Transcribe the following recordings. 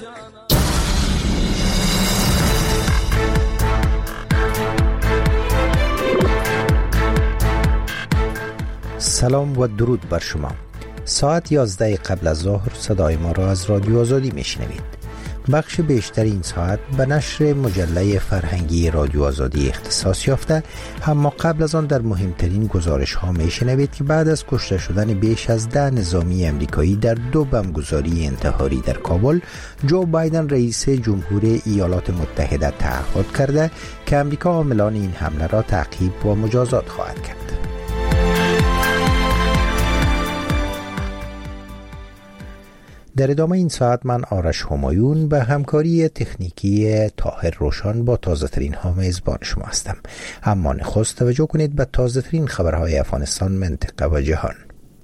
سلام و درود بر شما. ساعت 11 قبل از ظهر صدای ما را از رادیو آزادی میشنوید. بخش بیشتر این ساعت به نشر مجله فرهنگی رادیو آزادی اختصاص یافته، اما قبل از آن در مهمترین گزارش ها میشنوید که بعد از کشته شدن بیش از 10 نظامی امریکایی در 2 بمبگذاری انتحاری در کابل، جو بایدن رئیس جمهور ایالات متحده تعهد کرده که امریکا عاملان این حمله را تعقیب و مجازات خواهد کرد. در ادامه این ساعت من آرش همایون به همکاری تکنیکی طاهر روشن با تازه ترین ها میزبان شما هستم. اما نخست توجه کنید به تازه ترین خبرهای افغانستان، منطقه و جهان.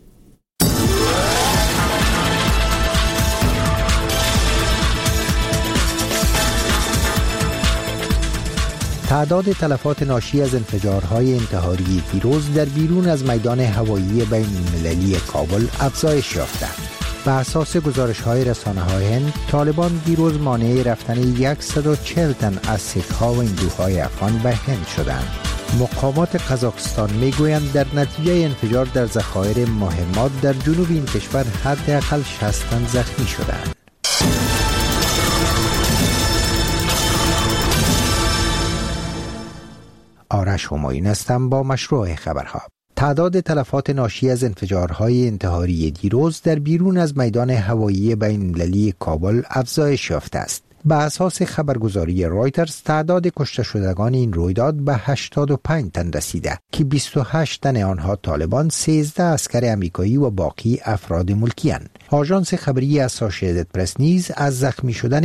تعداد تلفات ناشی از انفجارهای انتحاری دیروز در بیرون از میدان هوایی بین المللی کابل افزایش یافته. به اساس گزارش‌های رسانه‌های هند، طالبان دیروز مانع رفتن 140 تن از سک‌ها و هندوهای افغان به هند شدند. مقامات قزاقستان میگویند در نتیجه انفجار در ذخایر مهمات در جنوب این کشور حداقل 60 تن زخمی شدند. آرش همایون هستم با مشروع خبرها. تعداد تلفات ناشی از انفجارهای انتحاری دیروز در بیرون از میدان هوایی بین المللی کابل افزایش یافته است. به اساس خبرگزاری رایترز، تعداد کشته شدگان این رویداد به 85 تن رسیده که 28 تن آنها طالبان، 13 عسکر امریکایی و باقی افراد ملکی اند. آژانس خبری اسوسییتد پرس نیز از زخمی شدن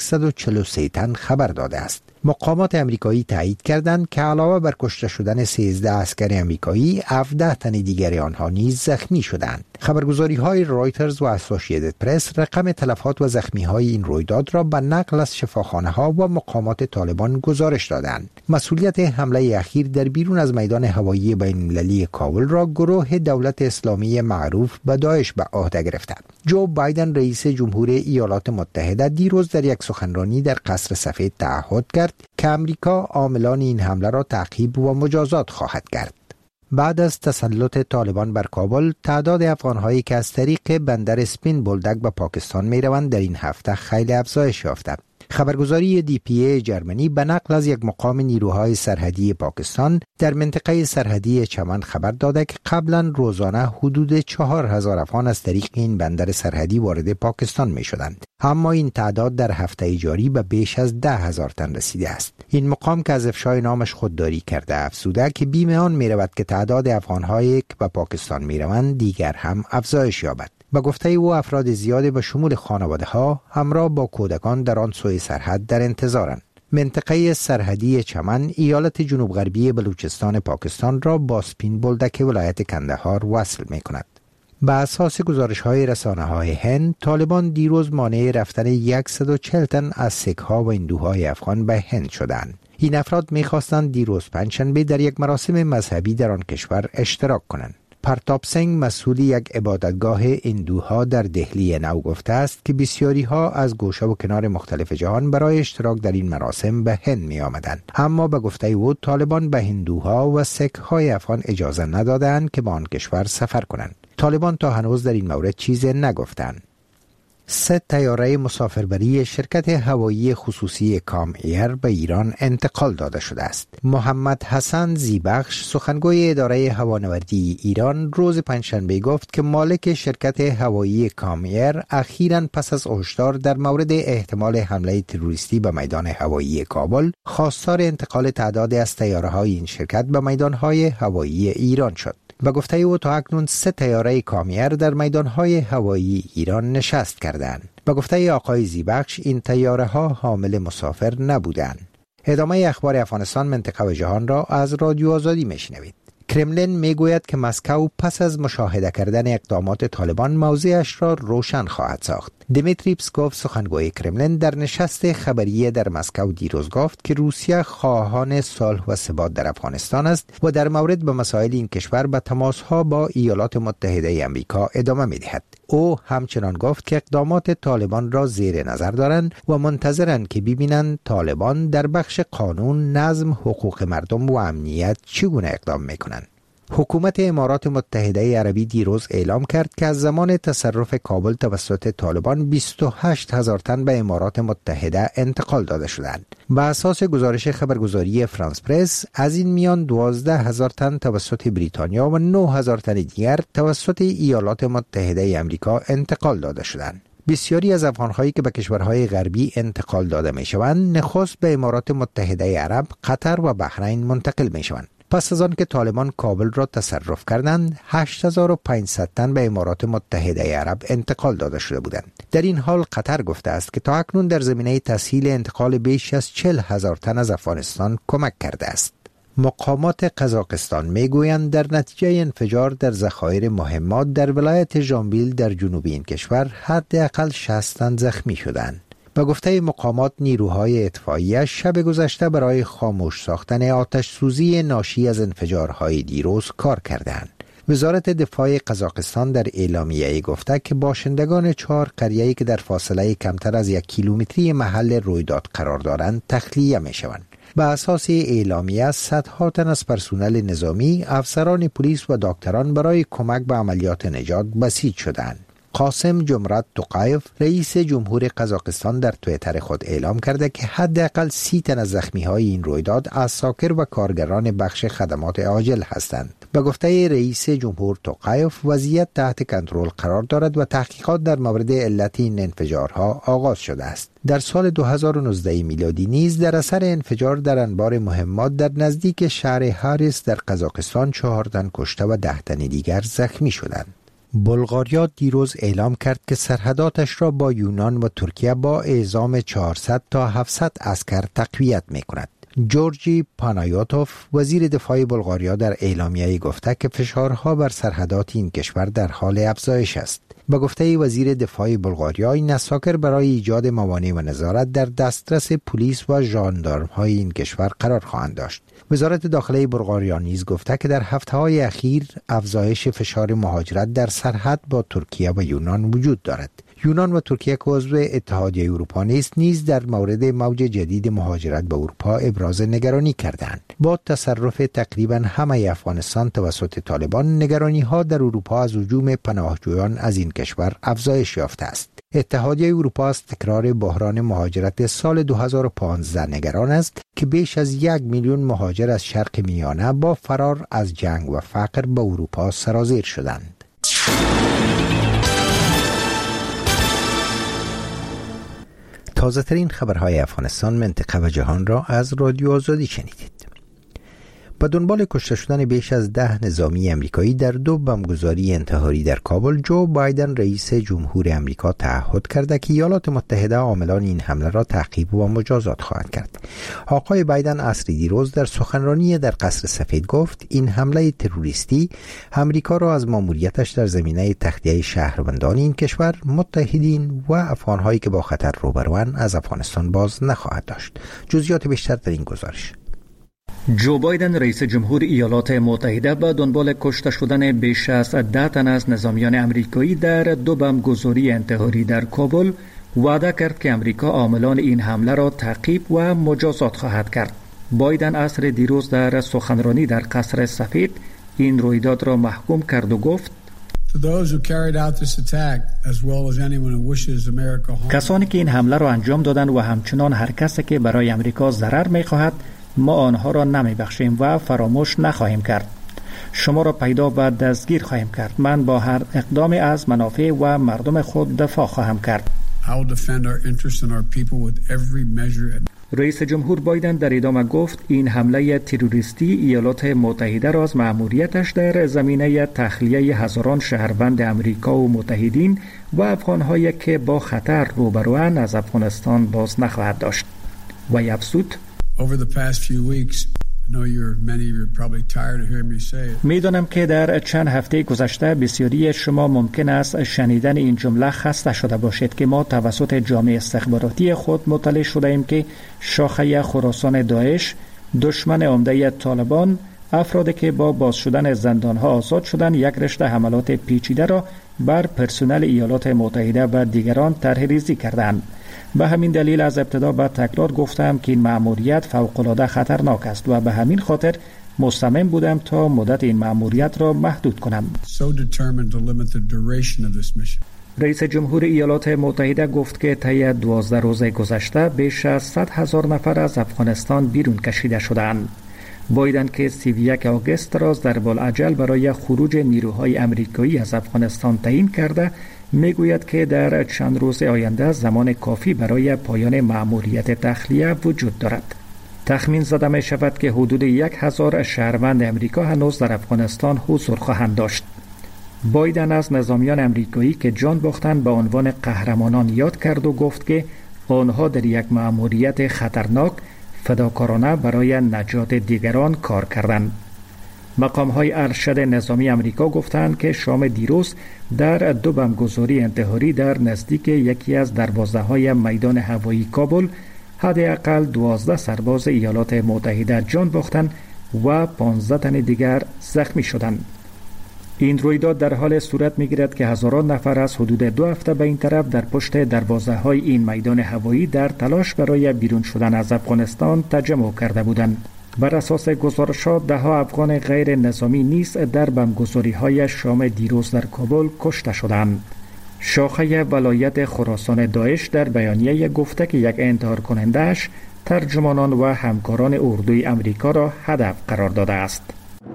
143 تن خبر داده است. مقامات امریکایی تایید کردند که علاوه بر کشته شدن 13 عسکر امریکایی، 17 تن دیگر آنها نیز زخمی شدند. خبرگزاری‌های رایترز و اسوسییتد پرس رقم تلفات و زخمی‌های این رویداد را به نقل از شفاخانه‌ها و مقامات طالبان گزارش دادند. مسئولیت حمله اخیر در بیرون از میدان هوایی بین المللی کابل را گروه دولت اسلامی معروف به داعش به عهده گرفته. جو بایدن رئیس جمهور ایالات متحده دیروز در یک سخنرانی در قصر سفید تعهد کرد که امریکا عاملان این حمله را تعقیب و مجازات خواهد کرد. بعد از تسلط طالبان بر کابل، تعداد افغان‌هایی که از طریق بندر اسپین بولدک به پاکستان می‌روند در این هفته خیلی افزایش یافته. خبرگزاری DPA جرمنی به نقل از یک مقام نیروهای سرحدی پاکستان در منطقه سرحدی چمن خبر داده که قبلا روزانه حدود 4000 افغان از طریق این بندر سرحدی وارد پاکستان می شدند. اما این تعداد در هفته جاری به بیش از 10,000 تن رسیده است. این مقام که از افشای نامش خودداری کرده افزوده که بیم آن می رود که تعداد افغان‌هایی که به پاکستان می روند دیگر هم افزایش یابد. به گفته او، افراد زیادی به شمول خانواده‌ها همراه با کودکان در آن سوی سرحد در انتظارند. منطقه سرحدی چمن ایالت جنوب غربی بلوچستان پاکستان را با سپین بولدک ولایت کندهار وصل می کند. به اساس گزارش‌های رسانه‌های هند، طالبان دیروز مانع رفتن 140 تن از سک‌ها و هندوهای افغان به هند شدند. این افراد می‌خواستند دیروز پنجشنبه در یک مراسم مذهبی در آن کشور اشتراک کنند. پرتاپ سنگ، مسئول یک عبادتگاه هندوها در دهلی نو، گفته است که بسیاری ها از گوشه و کنار مختلف جهان برای اشتراک در این مراسم به هند می آمدند. اما به گفته او، طالبان به هندوها و سک های افغان اجازه ندادند که به آن کشور سفر کنند. طالبان تا هنوز در این مورد چیزی نگفتند. 3 طیاره مسافربری شرکت هوایی خصوصی کام ایر به ایران انتقال داده شده است. محمد حسن زیبخش، سخنگوی اداره هوانوردی ایران، روز پنجشنبه گفت که مالک شرکت هوایی کام ایر اخیراً پس از هشدار در مورد احتمال حمله تروریستی به میدان هوایی کابل، خواستار انتقال تعدادی از طیاره‌های این شرکت به میدان‌های هوایی ایران شد. به گفته او، تا اکنون 3 طیاره کام ایر در میدان‌های هوایی ایران نشست کردند. به گفته آقای زیبخش، این طیاره ها حامل مسافر نبودند. ادامه اخبار افغانستان، منطقه و جهان را از رادیو آزادی میشنوید. کرملین میگوید که مسکو پس از مشاهده کردن اقدامات طالبان موضعش را روشن خواهد ساخت. دمیتری پسکوف سخنگوی کرملین در نشست خبری در مسکو دیروز گفت که روسیه خواهان صلح و ثبات در افغانستان است و در مورد به مسائل این کشور به تماسها با ایالات متحده آمریکا ادامه می‌دهد. او همچنان گفت که اقدامات طالبان را زیر نظر دارند و منتظرند که ببینند طالبان در بخش قانون، نظم، حقوق مردم و امنیت چگونه اقدام می‌کنند. حکومت امارات متحده عربی دیروز اعلام کرد که از زمان تصرف کابل توسط طالبان 28,000 تن به امارات متحده انتقال داده شدند. بر اساس گزارش خبرگزاری فرانس پرس، از این میان 12,000 تن توسط بریتانیا و 9,000 تن دیگر توسط ایالات متحده آمریکا انتقال داده شدند. بسیاری از افغان‌هایی که به کشورهای غربی انتقال داده می‌شوند، نخست به امارات متحده عرب، قطر و بحرین منتقل می‌شوند. پس از آن که طالبان کابل را تصرف کردند، 8,500 تن به امارات متحده عرب انتقال داده شده بودند. در این حال قطر گفته است که تا اکنون در زمینه تسهیل انتقال بیش از 40,000 تن از افغانستان کمک کرده است. مقامات قزاقستان میگویند در نتیجه انفجار در ذخایر مهمات در ولایت ژامبیل در جنوب این کشور حداقل 60 تن زخمی شدند. به گفته مقامات، نیروهای اطفائیه شب گذشته برای خاموش ساختن آتش سوزی ناشی از انفجارهای دیروز کار کردند. وزارت دفاع قزاقستان در اعلامیه‌ای گفته که باشندگان 4 قریه‌ای که در فاصله کمتر از 1 کیلومتری محل رویداد قرار دارند تخلیه می‌شوند. به اساس اعلامیه، صدها تن از پرسنل نظامی، افسران پلیس و دکتران برای کمک به عملیات نجات بسیج شدند. قاسم جمرات توقایف، رئیس جمهور قزاقستان، در توییتر خود اعلام کرده که حداقل 30 تن از زخمی‌های این رویداد عساکر و کارگران بخش خدمات عاجل هستند. به گفته رئیس جمهور توقایف، وضعیت تحت کنترل قرار دارد و تحقیقات در مورد علت این انفجارها آغاز شده است. در سال 2019 میلادی نیز در اثر انفجار در انبار مهمات در نزدیک شهر هاریس در قزاقستان 4 تن کشته و 10 تن دیگر زخمی شدند. بلغاریا دیروز اعلام کرد که سرحداتش را با یونان و ترکیه با اعزام 400 تا 700 عسکر تقویت می کند. جورجی پانایوتوف، وزیر دفاع بلغاریا، در اعلامیه‌ای گفته که فشارها بر سرحدات این کشور در حال افزایش است. به گفته وزیر دفاع بلغاریا، این عساکر برای ایجاد موانع و نظارت در دسترس پلیس و ژاندارم‌های این کشور قرار خواهند داشت. وزارت داخله بلغاریا نیز گفته که در هفته‌های اخیر افزایش فشار مهاجرت در سرحد با ترکیه و یونان وجود دارد. یونان و ترکیه که عضو اتحادیه اروپا نیز در مورد موج جدید مهاجرت به اروپا ابراز نگرانی کردند. با تصرف تقریبا همه افغانستان توسط طالبان، نگرانی‌ها در اروپا از هجوم پناهجویان از این کشور افزایش یافته است. اتحادیه اروپا از تکرار بحران مهاجرت سال 2015 نگران است که بیش از 1 میلیون مهاجر از شرق میانه با فرار از جنگ و فقر به اروپا سرازیر شدند. تازه ترین خبرهای افغانستان، منطقه و جهان را از رادیو آزادی شنیدید. با دنبال کشته شدن بیش از 10 نظامی امریکایی در 2 بمبگذاری انتحاری در کابل، جو بایدن رئیس جمهور امریکا تعهد کرده که ایالات متحده عاملان این حمله را تعقیب و مجازات خواهد کرد. آقای بایدن عصر دیروز در سخنرانی در قصر سفید گفت این حمله تروریستی امریکا را از ماموریتش در زمینه تخلیه شهروندان این کشور، متحدین و افغان‌هایی که با خطر روبروان از افغانستان باز نخواهد داشت. جزئیات بیشتر در این گزارش. جو بایدن رئیس جمهور ایالات متحده با دنبال کشته شدن بیش از 10 تن از نظامیان امریکایی در 2 بمبگذاری انتحاری در کابل وعده کرد که امریکا عاملان این حمله را تعقیب و مجازات خواهد کرد. بایدن عصر دیروز در سخنرانی در قصر سفید این رویداد را محکوم کرد و گفت کسانی که این حمله را انجام دادند و همچنان هر کسی که برای امریکا ضرر می‌خواهد، ما آنها را نمی‌بخشیم و فراموش نخواهیم کرد. شما را پیدا و دستگیر خواهیم کرد. من با هر اقدامی از منافع و مردم خود دفاع خواهم کرد. رئیس جمهور بایدن در ادامه گفت این حمله تروریستی ایالات متحده را از مأموریتش در زمینه تخلیه هزاران شهروند امریکا و متحدین و افغان‌هایی که با خطر روبروان از افغانستان باز نخواهد داشت. و افزود میدانم که در چند هفته گذشته بسیاری شما ممکن است شنیدن این جمله خسته شده باشید که ما توسط جامعه استخباراتی خود مطلع شده ایم که شاخه خراسان داعش، دشمن عمده طالبان، افرادی که با باز شدن زندانها آزاد شدن یک رشته حملات پیچیده را بر پرسنل ایالات متحده و دیگران طرح ریزی کردند. به همین دلیل از ابتدا به تکرار گفتم که این مأموریت فوق‌العاده خطرناک است و به همین خاطر مصمم بودم تا مدت این مأموریت را محدود کنم. رئیس جمهور ایالات متحده گفت که طی 12 روز گذشته بیش از 100,000 نفر از افغانستان بیرون کشیده شدند. بایدن که 31 آگوست را ضرب‌الاجل برای خروج نیروهای امریکایی از افغانستان تعیین کرده، میگوید که در چند روز آینده زمان کافی برای پایان مأموریت تخلیه وجود دارد. تخمین زده می شود که حدود 1,000 شهروند امریکا هنوز در افغانستان حضور خواهند داشت. بایدن از نظامیان امریکایی که جان باختند به عنوان قهرمانان یاد کرد و گفت که آنها در یک مأموریت خطرناک فداکارانه برای نجات دیگران کار کردند. مقام‌های ارشد نظامی امریکا گفتند که شام دیروز در 2 بمبگذاری انتحاری در نزدیک یکی از دروازه‌های میدان هوایی کابل حداقل 12 سرباز ایالات متحده جان باختند و 15 تن دیگر زخمی شدند. این رویداد در حال صورت می‌گیرد که هزاران نفر از حدود 2 هفته به این طرف در پشت دروازه‌های این میدان هوایی در تلاش برای بیرون شدن از افغانستان تجمع کرده بودند. بر اساس گزارشات ده‌ها افغان غیر نظامی نیز در بمبگذاری‌های شام دیروز در کابل کشته شدند. شاخه ولایت خراسان داعش در بیانیه گفته که یک انتحار کننده‌اش ترجمانان و همکاران اردوی امریکا را هدف قرار داده است.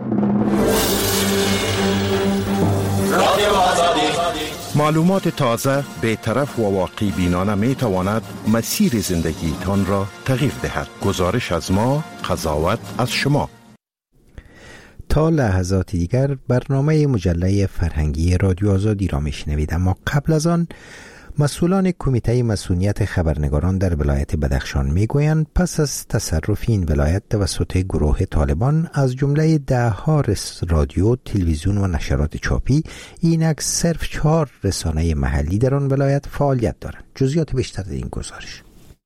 معلومات تازه، بی‌طرف و واقعی بینانه می تواند مسیر زندگیتان را تغییر دهد. گزارش از ما، قضاوت از شما. تا لحظات دیگر برنامه مجله فرهنگی رادیو آزادی را میشنوید، اما قبل از آن مسئولان کمیته مسئولیت خبرنگاران در ولایت بدخشان میگویند پس از تصرف این ولایت توسط گروه طالبان از جمله 10 رادیو، تلویزیون و نشرات چاپی، اینک صرف 4 رسانه محلی در آن ولایت فعالیت دارند. جزئیات بیشتر در این گزارش.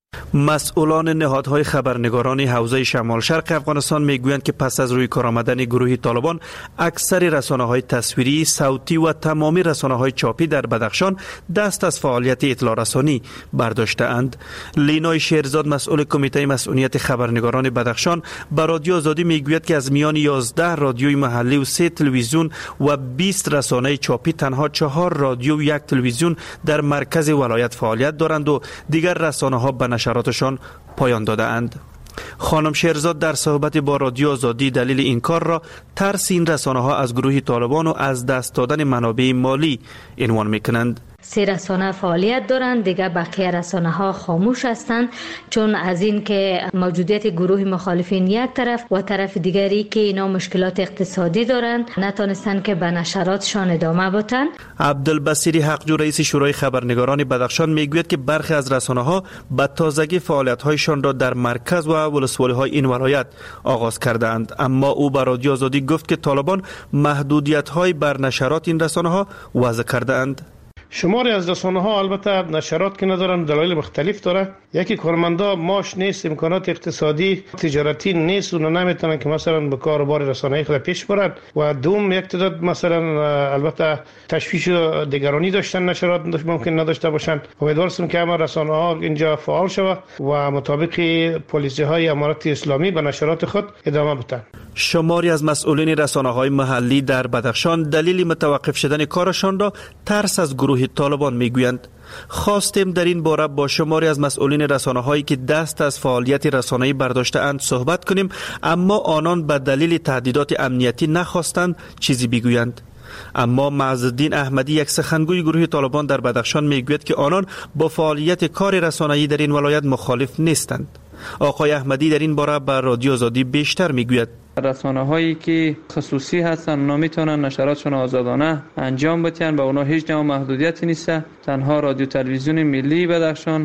مسئولان نهادهای خبرنگارانی حوزه شمال شرق افغانستان میگویند که پس از روی کار آمدن گروه طالبان اکثر رسانه‌های تصویری، صوتی و تمامی رسانه‌های چاپی در بدخشان دست از فعالیت اطلاع رسانی برداشته‌اند. لینای شیرزاد مسئول کمیته مسئولیت خبرنگاران بدخشان به رادیو آزادی میگوید که از میان 11 رادیوی محلی و 3 تلویزیون و 20 رسانه چاپی تنها 4 رادیو و 1 تلویزیون در مرکز ولایت فعالیت دارند و دیگر رسانه‌ها به نشراتشان پایان داده اند. خانم شیرزاد در صحبت با رادیو آزادی دلیل این کار را ترس این رسانه ها از گروه طالبان و از دست دادن منابع مالی عنوان میکنند. 3 رسانه فعالیت دارند، دیگه بقیه رسانه ها خاموش هستند، چون از این که موجودیت گروه مخالفین یک طرف و طرف دیگری که اینا مشکلات اقتصادی دارند نتونستند که به نشراتشان ادامه بدن. عبدالبصیری حقجو رئیس شورای خبرنگاران بدخشان میگوید که برخی از رسانه ها به تازگی فعالیت هایشان را در مرکز و ولسوالی های این ولایت آغاز کردند، اما او به رادیو آزادی گفت که طالبان محدودیت های بر نشرات این رسانه ها وضع کرده اند. شماری از رسانه ها البته نشرات که ندارن، دلایل مختلف داره. یکی کارمندا ماش نیست، امکانات اقتصادی تجارتی نیست، اونا نمیتونن که مثلا به کاروبار رسانه‌ای خود پیش برن. و دوم یک تعداد مثلا البته تشویش دیگرانی داشتن، نشرات ممکن نداشته باشن. امیدوارم که همه رسانه ها اینجا فعال شود و مطابق پالیسی های امارات اسلامی به نشرات خود ادامه بدن. شماری از مسئولین رسانه‌های محلی در بدخشان دلیل متوقف شدن کارشان را ترس از گروه طالبان میگویند. خواستیم در این باره با شماری از مسئولین رسانه‌هایی که دست از فعالیت رسانه‌ای برداشته اند صحبت کنیم، اما آنان به دلیل تهدیدات امنیتی نخواستند چیزی بگویند. اما معزالدین احمدی، یک سخنگوی گروه طالبان در بدخشان، میگوید که آنان با فعالیت کار رسانه‌ای در این ولایت مخالف نیستند. آقای احمدی در این باره به رادیو آزادی بیشتر میگوید. رسانه هایی که خصوصی هستن اونا میتونن نشراتشون آزادانه انجام بدن، با اونا هیچ نوع محدودیتی نیست. تنها رادیو تلویزیون ملی بدخشان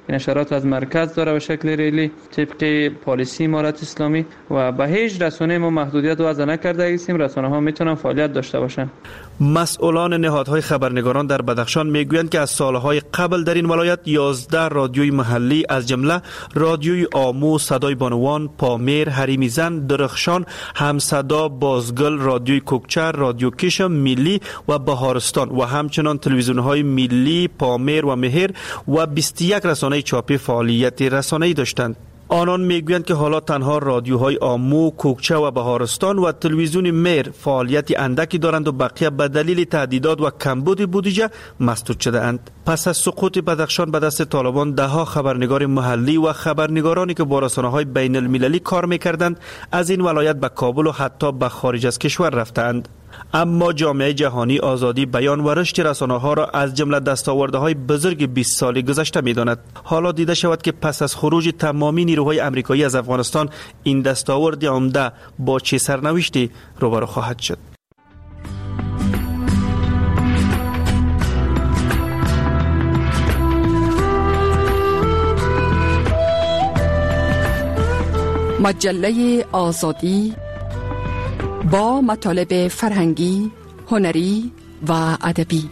نشرات از مرکز داره به شکل ریلی طبق پالیسی امارت اسلامی و به هیچ رسانه ما محدودیت وضع نکرده هستیم. رسانه ها میتونن فعالیت داشته باشن. مسئولان نهادهای خبرنگاران در بدخشان میگویند که از سالهای قبل در این ولایت 11 رادیوی محلی از جمله رادیوی آمو، صدای بانوان، پامیر، حریم زن، درخشان، همصدا، بازگل، رادیوی کوکچر، رادیو کشم، ملی و بهارستان و همچنان تلویزیون‌های ملی، پامیر و مهر و 21 رسانه چاپی فعالیت رسانه‌ای داشتند. آنان میگویند که حالا تنها رادیوهای آمو، کوکچه و بهارستان و تلویزیون میر فعالیت اندکی دارند و بقیه به دلیل تهدیدات و کمبود بودجه مسدود شده اند. پس از سقوط بدخشان به دست طالبان دهها خبرنگار محلی و خبرنگارانی که با رسانه‌های بین المللی کار میکردند از این ولایت به کابل و حتی به خارج از کشور رفتند. اما جامعه جهانی آزادی بیان و رشد رسانه‌ها را از جمله دستاوردهای بزرگ 20 سال گذشته می‌داند. حالا دیده شود که پس از خروج تمامی نیروهای آمریکایی از افغانستان این دستاورد عمده با چه سرنوشتی روبرو خواهد شد. مجله آزادی با مطالب فرهنگی، هنری و ادبی.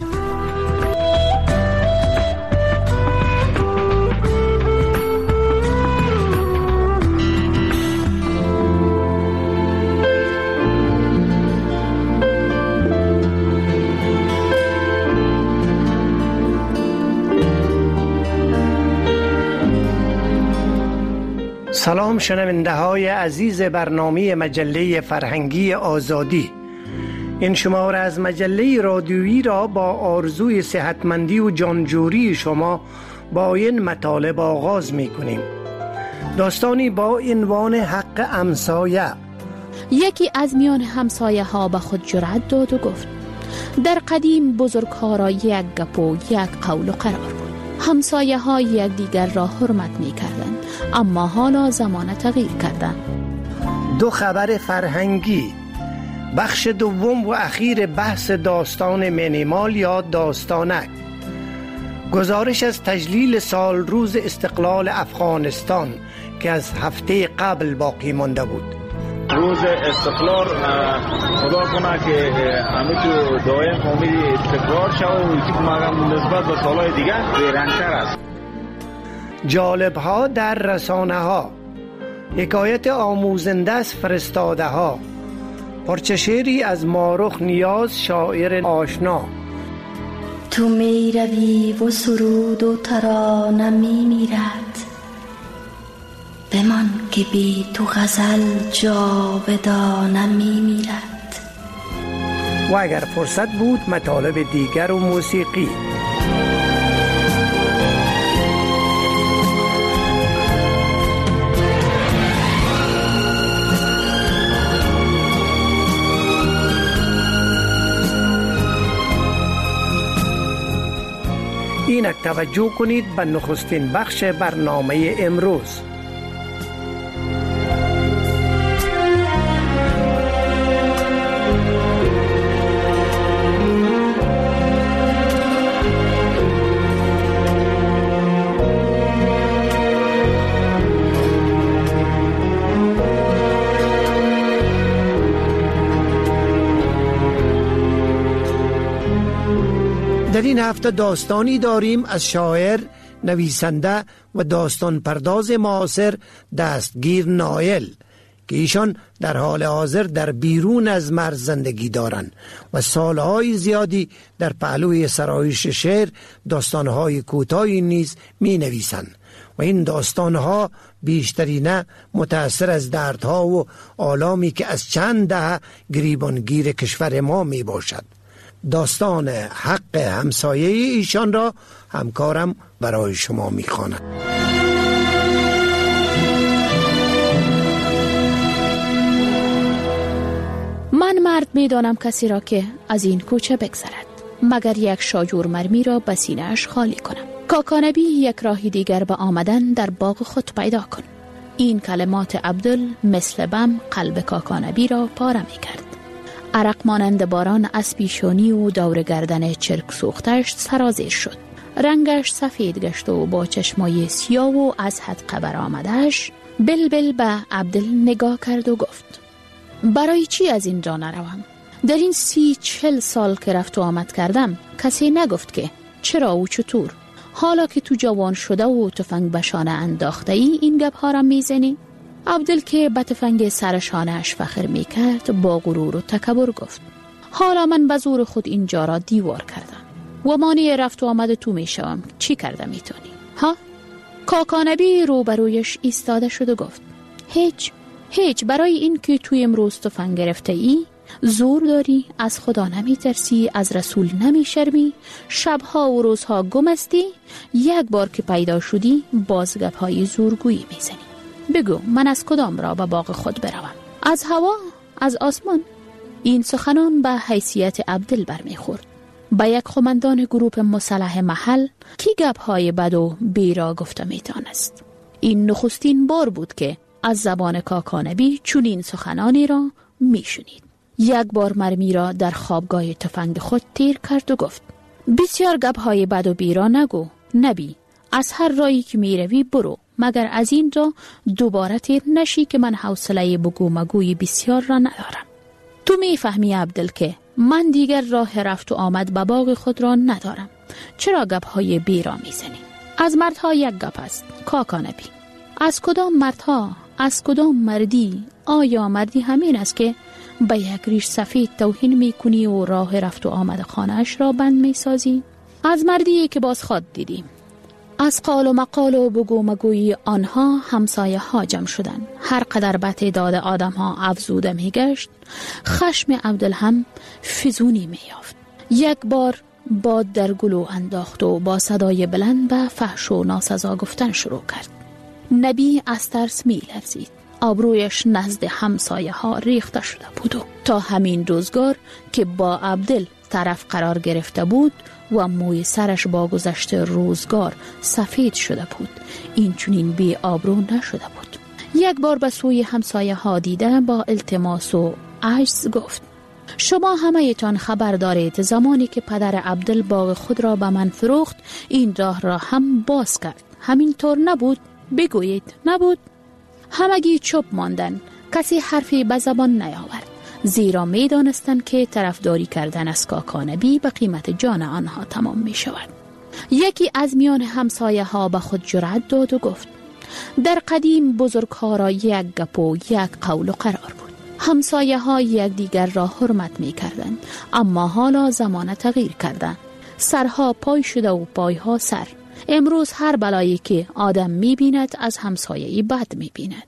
سلام شنونده های عزیز برنامه مجله فرهنگی آزادی. این شماره از مجله رادیویی را با آرزوی صحتمندی و جانجوری شما با این مطالب آغاز می کنیم. داستانی با عنوان حق همسایه. یکی از میان همسایه ها به خود جرأت داد و گفت: در قدیم بزرگ‌ها یک گپ و یک قول و قرار بود. همسایه ها یک دیگر را حرمت می کردند، اما حالا زمان تغییر کردند. دو خبر فرهنگی، بخش دوم و اخیر بحث داستان مینیمال یا داستانک، گزارش از تجلیل سال روز استقلال افغانستان که از هفته قبل باقی مانده بود. روز استقلال خدا کنه که همه تو دایم فامیلی تکرار شد و یکی مگم نسبت به سالهای دیگه بیرنگتر است. جالب ها در رسانه ها، حکایت آموزنده از فرستاده ها، پارچه شعری از مارخ نیاز شاعر آشنا. تو می روی و سرود و ترانه می میرد، بمان که بی تو غزل جاودانه می میرد. و اگر فرصت بود مطالب دیگر و موسیقی. اینک توجه کنید به نخستین بخش برنامه امروز. در این هفته داستانی داریم از شاعر، نویسنده و داستان پرداز معاصر دستگیر نایل که ایشان در حال حاضر در بیرون از مرز زندگی دارند و سالهای زیادی در پهلوی سرایش شعر داستانهای کوتاهی نیز می نویسند و این داستانها بیشترینه متأثر از دردها و آلامی که از چند دهه گریبانگیر کشور ما می باشد. داستان حق همسایه ایشان را همکارم برای شما می‌خواند. من مرد می‌دانم کسی را که از این کوچه بگذرد مگر یک شاجور مرمی را به سینه‌اش خالی کنم. کاکانبی یک راهی دیگر به آمدن در باغ خود پیدا کن. این کلمات عبدل مثل بم قلب کاکانبی را پاره می‌کرد. عرق مانند باران از پیشانی و دور گردن چرک سوختش سرازیر شد. رنگش سفید گشت و با چشمای سیاه و از حدقه برآمده‌اش بلبل به عبدل نگاه کرد و گفت برای چی از این جا نروم؟ در این 30-40 سال که رفت و آمد کردم کسی نگفت که چرا و چطور؟ حالا که تو جوان شده و تفنگ به شانه انداخته ای این گپ ها را میزنی؟ عبدل که به تفنگ سر شانه‌اش فخر میکرد با غرور و تکبر گفت حالا من به زور خود اینجا را دیوار کردم و مانع رفت و آمد تو میشوم، چی کرده میتونی؟ ها؟ کاکانبی روبرویش ایستاده شد و گفت هیچ برای این که توی امروز تفنگ گرفته ای زور داری، از خدا نمیترسی، از رسول نمیشرمی، شبها و روزها گم هستی، یک بار که پیدا شدی باز گپ‌های زورگویی میزنی. بگو من از کدام را به باغ خود بروم؟ از هوا؟ از آسمان؟ این سخنان به حیثیت عبدل برمیخورد. با یک قماندان گروپ مسلح محل کی گپ‌های بد و بیرا گفته میتونست. این نخستین بار بود که از زبان کاکانبی چنین سخنانی را میشنید. یک بار مرمی را در خوابگاه تفنگ خود تیر کرد و گفت بسیار گپ‌های بد و بیرا نگو نبی، از هر راهی که میروی برو، مگر از این جا دوباره تیر نشی که من حوصله بگو مگوی بسیار را ندارم. تو میفهمی عبدل که من دیگر راه رفت و آمد به باغ خود را ندارم، چرا گپ‌های بیرا میزنی؟ از مردها یک گپ است کاکانبی. از کدام مردها؟ از کدام مردی؟ آیا مردی همین است که به یک ریش سفید توهین میکنی و راه رفت و آمد خانه‌اش را بند میسازی؟ از مردی که باز خود دیدیم. از قال و مقال و بگو مگوی آنها همسایه ها جمع شدن. هر قدر به تعداد آدم ها افزوده میگشت خشم عبدل هم فزونی میافت. یک بار باد در گلو انداخت و با صدای بلند به فحش و ناسزا گفتن شروع کرد. نبی از ترس میلرزید. آبرویش نزد همسایه ها ریخته شده بود و تا همین روزگار که با عبدل طرف قرار گرفته بود و موی سرش با گذشت روزگار سفید شده بود این چنین بی آبرو نشده بود. یک بار به سوی همسایه ها دیده با التماس و عجز گفت شما همه تان خبر دارید زمانی که پدر عبدل باغ خود را به من فروخت این راه را هم باز کرد، همین طور نبود؟ بگویید نبود؟ همگی چوب ماندن، کسی حرفی به زبان نیاورد، زیرا می دانستند که طرفداری کردن از کاکانبی به قیمت جان آنها تمام می شود. یکی از میان همسایه ها به خود جرأت داد و گفت در قدیم بزرگ ها را یک گپ و یک قول و قرار بود. همسایه ها یک دیگر را حرمت می کردند، اما حالا زمان تغییر کردند. سرها پای شده و پایها سر. امروز هر بلایی که آدم می بیند از همسایه‌ای بد می بیند.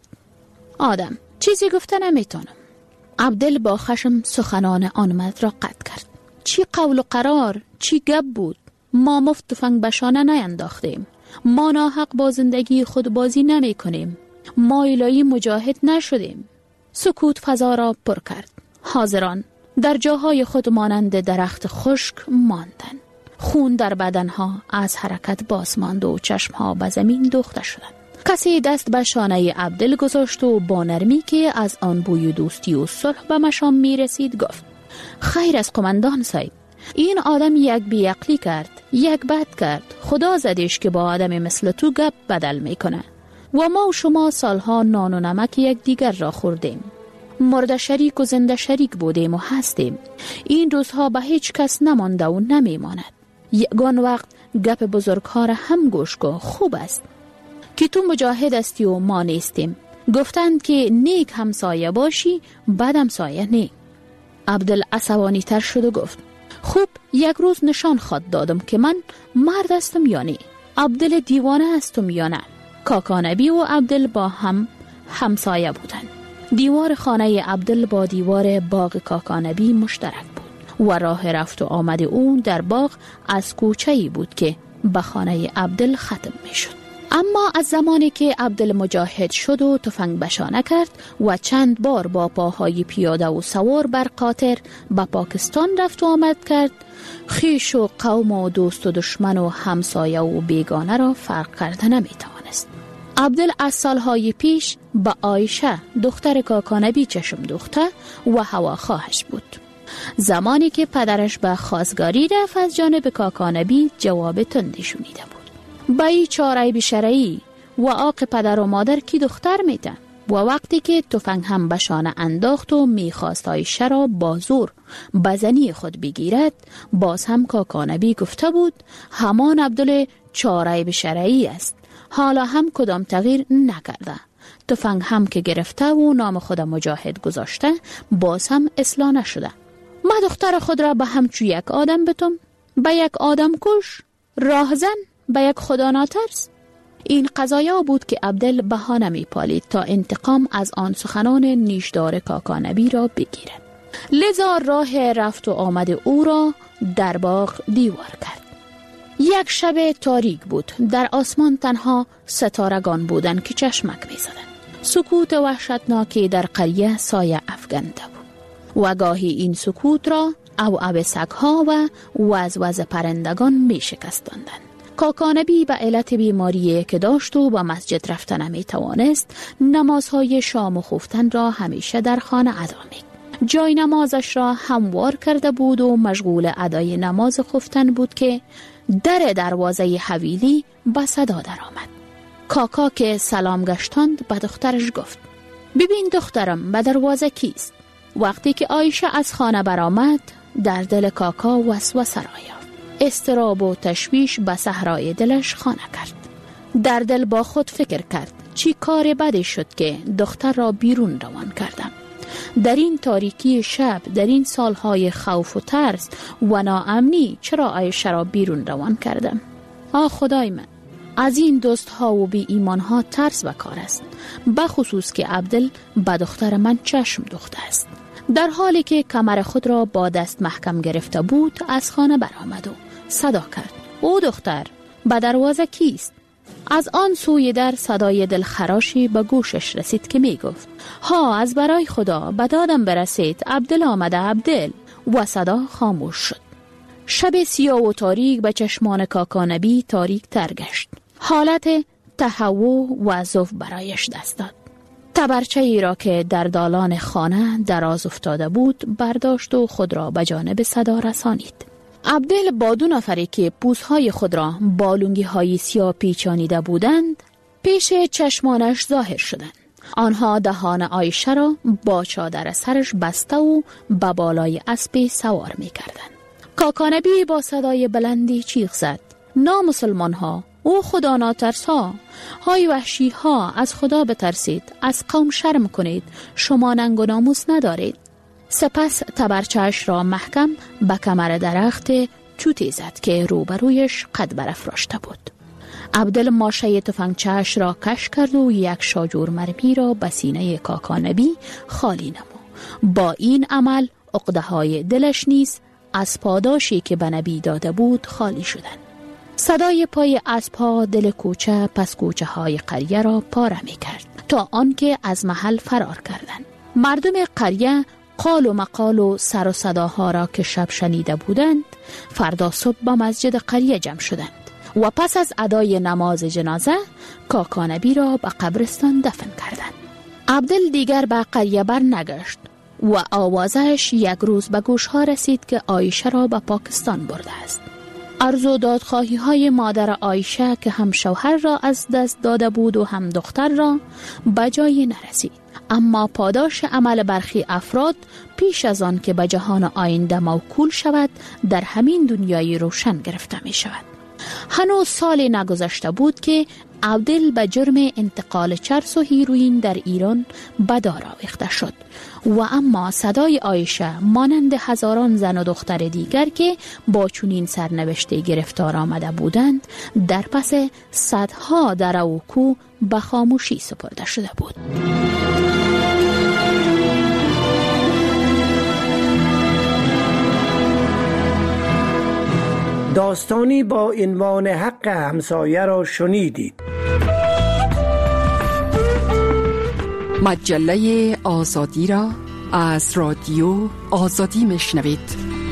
آدم چیزی گفته نمیتونم. عبدل با خشم سخنان آن مرد را قطع کرد. چی قول و قرار، چی گپ بود؟ ما مفت تفنگ به شانه نینداختیم. ما ناحق با زندگی خود بازی نمی کنیم. ما الهی مجاهد نشدیم. سکوت فضا را پر کرد. حاضران در جاهای خود مانند درخت خشک ماندن. خون در بدنها از حرکت باز ماند و چشمها به زمین دوخته شدند. کسی دست به شانه عبدل گذاشت و با نرمی که از آن بوی دوستی و صلح به مشام می رسید گفت خیر از قماندان صاحب، این آدم یک بیعقلی کرد، یک بد کرد، خدا زدش که با آدم مثل تو گپ بدل می کنه و ما و شما سالها نان و نمک یک دیگر را خوردیم، مرد شریک و زنده شریک بودیم و هستیم. این روزها به هیچ کس نمانده و نمی ماند. یگان وقت گپ بزرگ ها را هم گوش کن، خوب است که تو مجاهد استی و ما نیستیم. گفتند که نیک همسایه باشی بد همسایه نیک. عبدل عصبانی تر شد و گفت خوب یک روز نشان خود دادم که من مرد هستم یا نه، عبدل دیوانه هستم یا نه. کاکانبی و عبدل با هم همسایه بودند. دیوار خانه عبدل با دیوار باغ کاکانبی مشترک بود و راه رفت و آمد او در باغ از کوچه‌ای بود که به خانه عبدل ختم می شد. اما از زمانی که عبدل مجاهد شد و تفنگ بشانه کرد و چند بار با پاهای پیاده و سوار بر قاطر به پاکستان رفت و آمد کرد، خویش و قوم و دوست و دشمن و همسایه و بیگانه را فرق کرده نمی توانست. عبدل از سالهای پیش به عایشه دختر کاکانبی چشم دوخته و هواخواهش بود. زمانی که پدرش به خواستگاری رفت از جانب کاکانبی جواب تندی شنیده بود. به این چاره بشرعی و آق پدر و مادر کی دختر میتن و وقتی که تفنگ هم بشانه انداخت و میخواست آیشه را با زور بزنی خود بگیرد، باز هم کاکانبی گفته بود همان عبدال چاره بشرعی است، حالا هم کدام تغییر نکرده. تفنگ هم که گرفته و نام خود مجاهد گذاشته، باز هم اصلاح نشده. ما دختر خود را به همچو یک آدم بتم، به یک آدم کش، راهزن، به یک خدا ناترس. این قضایا بود که عبدل بهانه می پالید تا انتقام از آن سخنان نیشدار کاکانبی را بگیرد. لذا راه رفت و آمد او را در باغ دیوار کرد. یک شب تاریک بود، در آسمان تنها ستارگان بودند که چشمک می زدند. سکوت وحشتناکی در قریه سایه افکنده بود و گاهی این سکوت را او سگها و وز پرندگان می شکستاندند. کاکانبی به علت بیماری که داشت و به مسجد رفتن نمی توانست، نمازهای شام و خفتن را همیشه در خانه ادا می. جای نمازش را هموار کرده بود و مشغول ادای نماز خفتن بود که در دروازه حویلی به صدا در آمد. کاکا که سلام گشتاند به دخترش گفت ببین دخترم، به دروازه کیست؟ وقتی که عایشه از خانه برآمد، در دل کاکا وسوسه را یافت. اضطراب و تشویش به صحرای دلش خانه کرد. در دل با خود فکر کرد چی کار بدی شد که دختر را بیرون روان کردم. در این تاریکی شب، در این سالهای خوف و ترس و ناامنی چرا عایشه را بیرون روان کردم؟ خدای من، از این دوست ها و بی ایمان ها ترس و کار است، بخصوص که عبدل به دختر من چشم دوخته است. در حالی که کمر خود را با دست محکم گرفته بود، از خانه برآمد و صدا کرد او دختر، به دروازه کیست؟ از آن سوی در صدای دلخراشی به گوشش رسید که می گفت از برای خدا به دادم برسید، عبدل آمده، عبدل. و صدا خاموش شد. شب سیاه و تاریک به چشمان کاکانبی تاریک تر گشت. حالت تهوع و ضعف برایش دست داد. تبرچه ای را که در دالان خانه دراز افتاده بود برداشت و خود را به جانب صدا رسانید. عبدل با دو نفری که پوزهای خود را با لنگی های سیاه پیچانیده بودند پیش چشمانش ظاهر شدند. آنها دهان عایشه را با چادر سرش بسته و به بالای اسب سوار می کردند. کاکانبی با صدای بلندی چیغ زد نامسلمان ها، او خدا ناترس ها، های وحشی ها، از خدا بترسید، از قوم شرم کنید، شما ننگ و ناموس ندارید. سپس تبرچه‌اش را محکم به کمر درخت چوتی زد که روبرویش قد برافراشته بود. عبدل ماشه تفنگچه‌اش را کش کرد و یک شاجور مرمی را به سینه کاکانبی خالی نمود. با این عمل عقده های دلش نیز از پاداشی که به نبی داده بود خالی شدند. صدای پای اسب‌ها دل کوچه پس کوچه های قریه را پاره می کرد تا آنکه از محل فرار کردند. مردم قریه قال و مقال و سر و صداها را که شب شنیده بودند فردا صبح به مسجد قریه جمع شدند و پس از ادای نماز جنازه کاکانبی را به قبرستان دفن کردند. عبدل دیگر به قریه بر نگشت و آوازش یک روز به گوشها رسید که عایشه را به پاکستان برده است. عرض و دادخواهی های مادر عایشه که هم شوهر را از دست داده بود و هم دختر را به جای نرسید. اما پاداش عمل برخی افراد پیش از آن که به جهان آینده موکول شود در همین دنیای روشن گرفته می شود. هنوز سالی نگذشته بود که عبدل به جرم انتقال چرس و هیروئین در ایران به دار آویخته شد و اما صدای عایشه مانند هزاران زن و دختر دیگر که با چنین سرنوشته گرفتار آمده بودند در پس صدها دره و کوه به خاموشی سپرده شده بود. داستانی با عنوان حق همسایه را شنیدید. مجله آزادی را از رادیو آزادی میشنوید.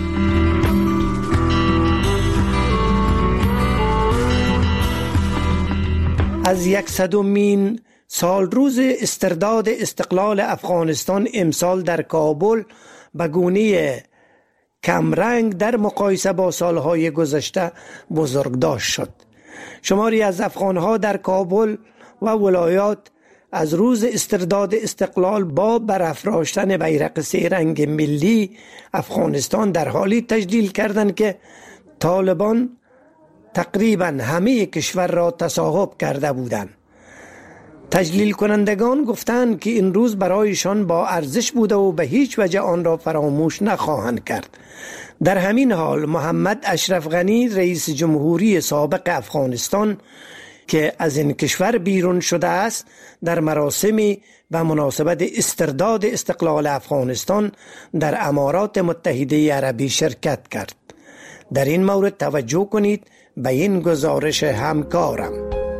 از 100مین سال روز استرداد استقلال افغانستان امسال در کابل به گونه کمرنگ در مقایسه با سالهای گذشته بزرگداشت شد. شماری از افغانها در کابل و ولایات از روز استرداد استقلال با برافراشتن بیرق سه رنگ ملی افغانستان در حالی تجلیل کردند که طالبان تقریبا همه کشور را تصاحب کرده بودند. تجلیل کنندگان گفتند که این روز برایشان با ارزش بوده و به هیچ وجه آن را فراموش نخواهند کرد. در همین حال محمد اشرف غنی رئیس جمهوری سابق افغانستان که از این کشور بیرون شده است در مراسمی و مناسبت استرداد استقلال افغانستان در امارات متحده عربی شرکت کرد. در این مورد توجه کنید به این گزارش همکارم.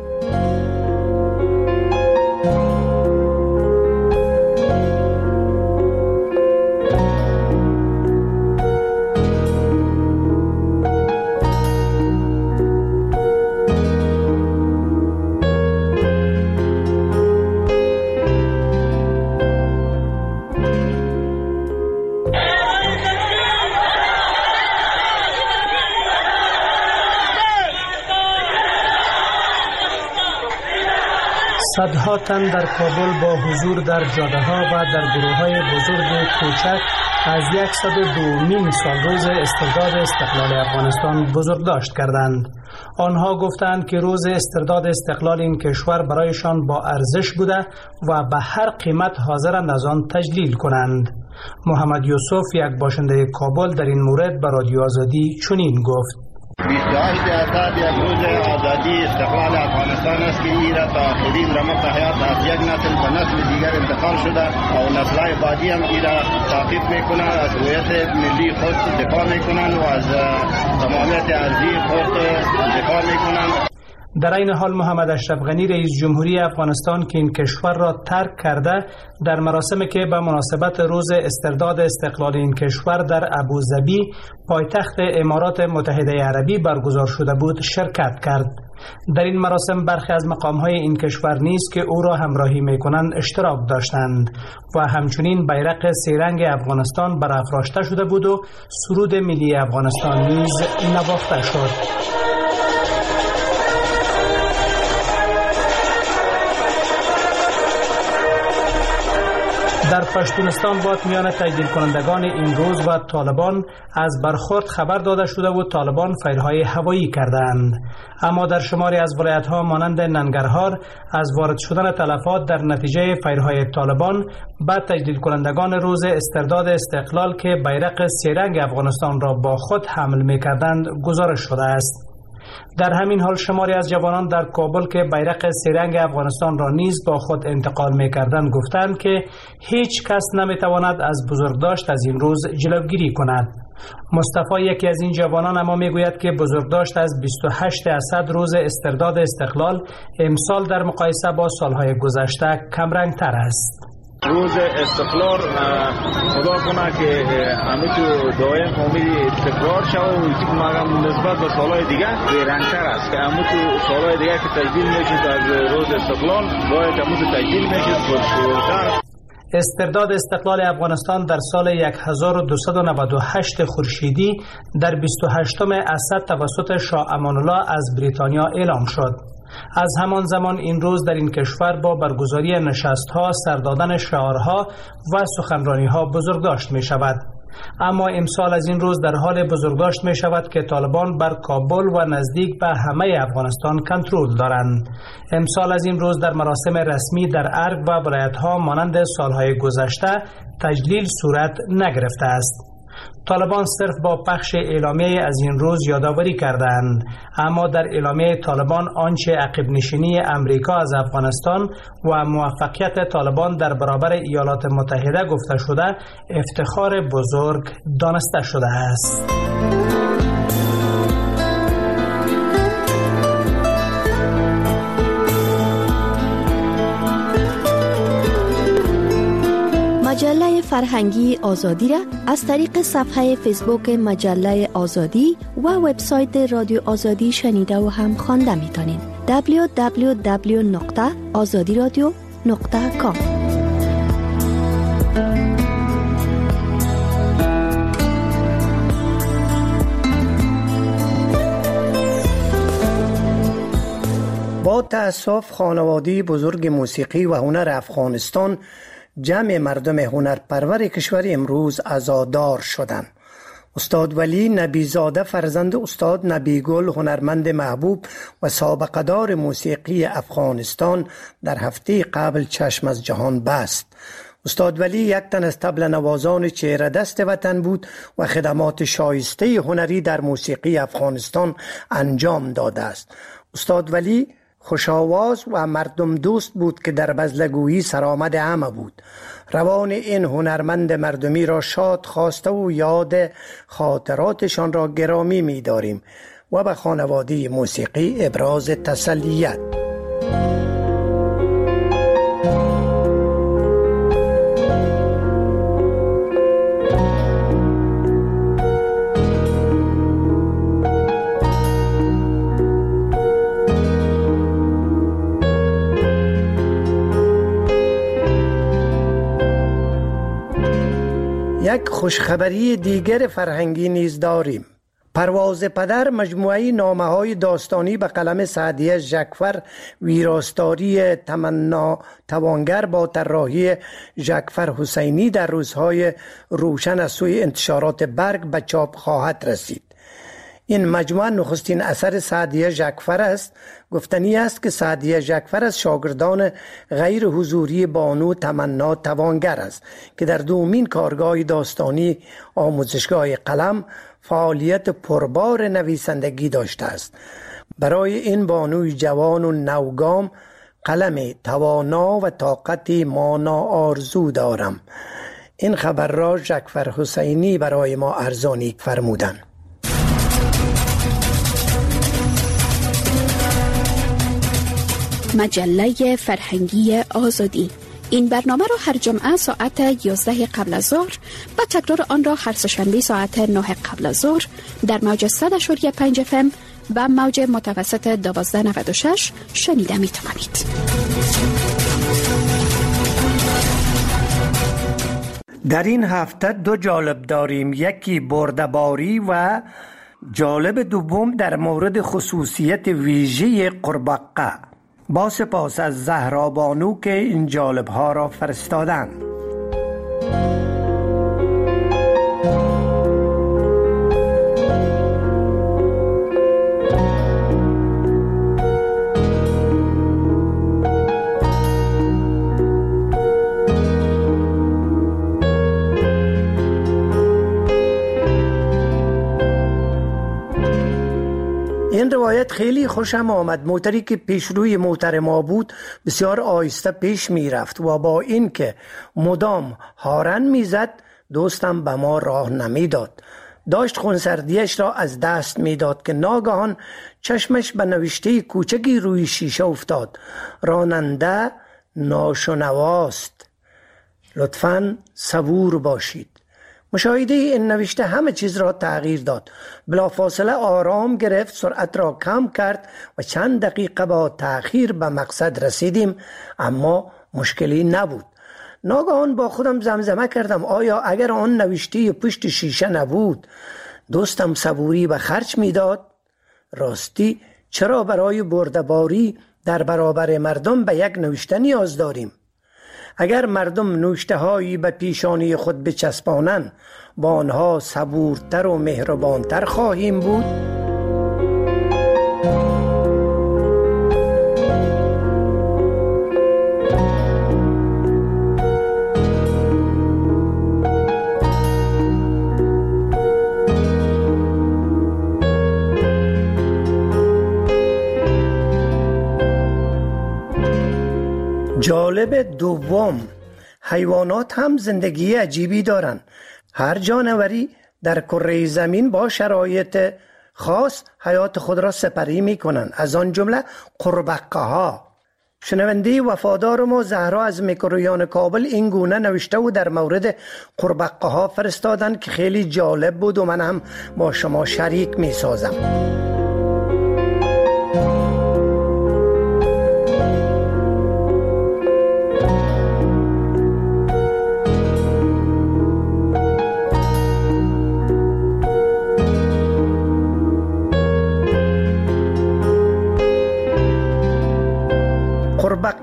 صدها تن در کابل با حضور در جاده‌ها و در گروه‌های بزرگ کوچک از 102مین سالروز استرداد استقلال افغانستان بزرگداشت کردند. آنها گفتند که روز استرداد استقلال این کشور برایشان با ارزش بوده و به هر قیمت حاضرند از آن تجلیل کنند. محمد یوسف یک باشنده کابل در این مورد به رادیو آزادی چنین گفت: 28 اسد یک روز آزادی استقلال افغانستان است که این را تا آخرین رمق حیات از یک نسل به نسل دیگر انتقال شده و نسل‌های بعدی هم این را تعقیب میکنند، از هویت ملی خود دفاع میکنند و از تمامیت ارضی خود دفاع میکنند. در این حال محمد اشرف غنی رئیس جمهوری افغانستان که این کشور را ترک کرده در مراسمی که به مناسبت روز استرداد استقلال این کشور در ابوظبی پایتخت امارات متحده عربی برگزار شده بود شرکت کرد. در این مراسم برخی از مقام‌های این کشور نیز که او را همراهی می‌کنند اشتراک داشتند و همچنین بیرق سه رنگ افغانستان برافراشته شده بود و سرود ملی افغانستان نیز نواخته شد. در پشتونستان با میان تجلیل کنندگان این روز و طالبان از برخورد خبر داده شده و طالبان فیرهای هوایی کردند. اما در شماری از ولایت‌ها مانند ننگرهار از وارد شدن تلفات در نتیجه فیرهای طالبان به تجلیل کنندگان روز استرداد استقلال که بیرق سه رنگ افغانستان را با خود حمل می‌کردند گزارش شده است. در همین حال شماری از جوانان در کابل که بیرق سه رنگ افغانستان را نیز با خود انتقال می‌کردند گفتند که هیچ کس نمی‌تواند از بزرگداشت از این روز جلوگیری کند. مصطفی یکی از این جوانان اما میگوید که بزرگداشت از 28 اسد روز استرداد استقلال امسال در مقایسه با سالهای گذشته کمرنگ‌تر است. روز استقلال خدا کنه که همه تو دائم امید تکرار شود و اینکه مگم نسبت به سالهای دیگه بیرنگتر است که همه تو سالهای دیگه که تجلیل میشد از روز استقلال باید همه تو تجلیل میشد پرشورتر. استرداد استقلال افغانستان در سال 1298 خورشیدی در 28 اسد توسط شاه امان‌الله از بریتانیا اعلام شد. از همان زمان این روز در این کشور با برگزاری نشست‌ها، سردادن شعارها و سخنرانی‌ها بزرگداشت می شود. اما امسال از این روز در حال بزرگداشت می شود که طالبان بر کابل و نزدیک به همه افغانستان کنترل دارند. امسال از این روز در مراسم رسمی در ارگ و ولایت‌ها مانند سالهای گذشته تجلیل صورت نگرفته است. طالبان صرف با پخش اعلامیه از این روز یادآوری کردند، اما در اعلامیه طالبان آنچه عقب نشینی امریکا از افغانستان و موفقیت طالبان در برابر ایالات متحده گفته شده افتخار بزرگ دانسته شده است. مجله فرهنگی آزادی را از طریق صفحه فیسبوک مجله آزادی و وبسایت رادیو آزادی شنیده و هم خوانده می‌توانید. www.azadiradio.com با تأسف خانواده بزرگ موسیقی و هنر افغانستان، جمع مردم هنرپرور کشور امروز عزادار شدند. استاد ولی نبیزاده فرزند استاد نبیگل، هنرمند محبوب و سابقه دار موسیقی افغانستان، در هفته قبل چشم از جهان بست. استاد ولی یک تن از طبل نوازان چهره دست وطن بود و خدمات شایسته هنری در موسیقی افغانستان انجام داده است. استاد ولی خوشاواز و مردم دوست بود که در بزلگویی سرآمد همه بود. روان این هنرمند مردمی را شاد خواسته و یاد خاطراتشان را گرامی می داریم و به خانواده موسیقی ابراز تسلیت. یک خوشخبری دیگر فرهنگی نیز داریم. پرواز پدر مجموعه نامه‌های داستانی به قلم سعدیه ژکفر، ویراستاری تمنا توانگر با طراحی ژکفر حسینی در روزهای روشن از سوی انتشارات برگ به چاپ خواهد رسید. این مجموعه نخستین اثر سعدیه ژکفر است. گفتنی است که سعدیه ژکفر از شاگردان غیر حضوری بانو تمنا توانگر است که در دومین کارگاه داستانی آموزشگاه قلم فعالیت پربار نویسندگی داشته است. برای این بانوی جوان و نوگام قلم توانا و طاقت مانا آرزو دارم. این خبر را ژکفر حسینی برای ما ارزانی فرمودند. مجله فرهنگی آزادی. این برنامه را هر جمعه ساعت 11 قبل از ظهر و تکرار آن را هر سه‌شنبه ساعت 9 قبل از ظهر در موج 100.5 FM و موج متوسط 1296 شنیده می توانید. در این هفته دو جالب داریم، یکی برده‌باری و جالب دوم در مورد خصوصیت ویژه قورباغه. با سپاس از زهرا بانو که این جالب ها را فرستادند. این روایت خیلی خوشم آمد. موتری که پیشروی موتر ما بود بسیار آهسته پیش می رفت و با این که مدام هارن می زد دوستم به ما راه نمی داد. داشت خونسردیش را از دست می داد که ناگهان چشمش به نوشته کوچکی روی شیشه افتاد: راننده ناشنواست، لطفاً صبور باشید. مشاهده این نوشته همه چیز را تغییر داد. بلافاصله آرام گرفت، سرعت را کم کرد و چند دقیقه با تأخیر به مقصد رسیدیم، اما مشکلی نبود. ناگهان با خودم زمزمه کردم: آیا اگر آن نوشته پشت شیشه نبود دوستم صبوری به خرج میداد؟ راستی چرا برای برده‌باری در برابر مردم به یک نوشته نیاز داریم؟ اگر مردم نوشته هایی به پیشانی خود بچسبانند با آنها صبورتر و مهربانتر خواهیم بود. جالب دوم، حیوانات هم زندگی عجیبی دارند. هر جانوری در کره زمین با شرایط خاص حیات خود را سپری می کنند، از آن جمله قورباغه ها. شنونده وفادار ما زهرا از میکرویان کابل این گونه نوشته و در مورد قورباغه ها فرستادن که خیلی جالب بود و من هم با شما شریک می سازم.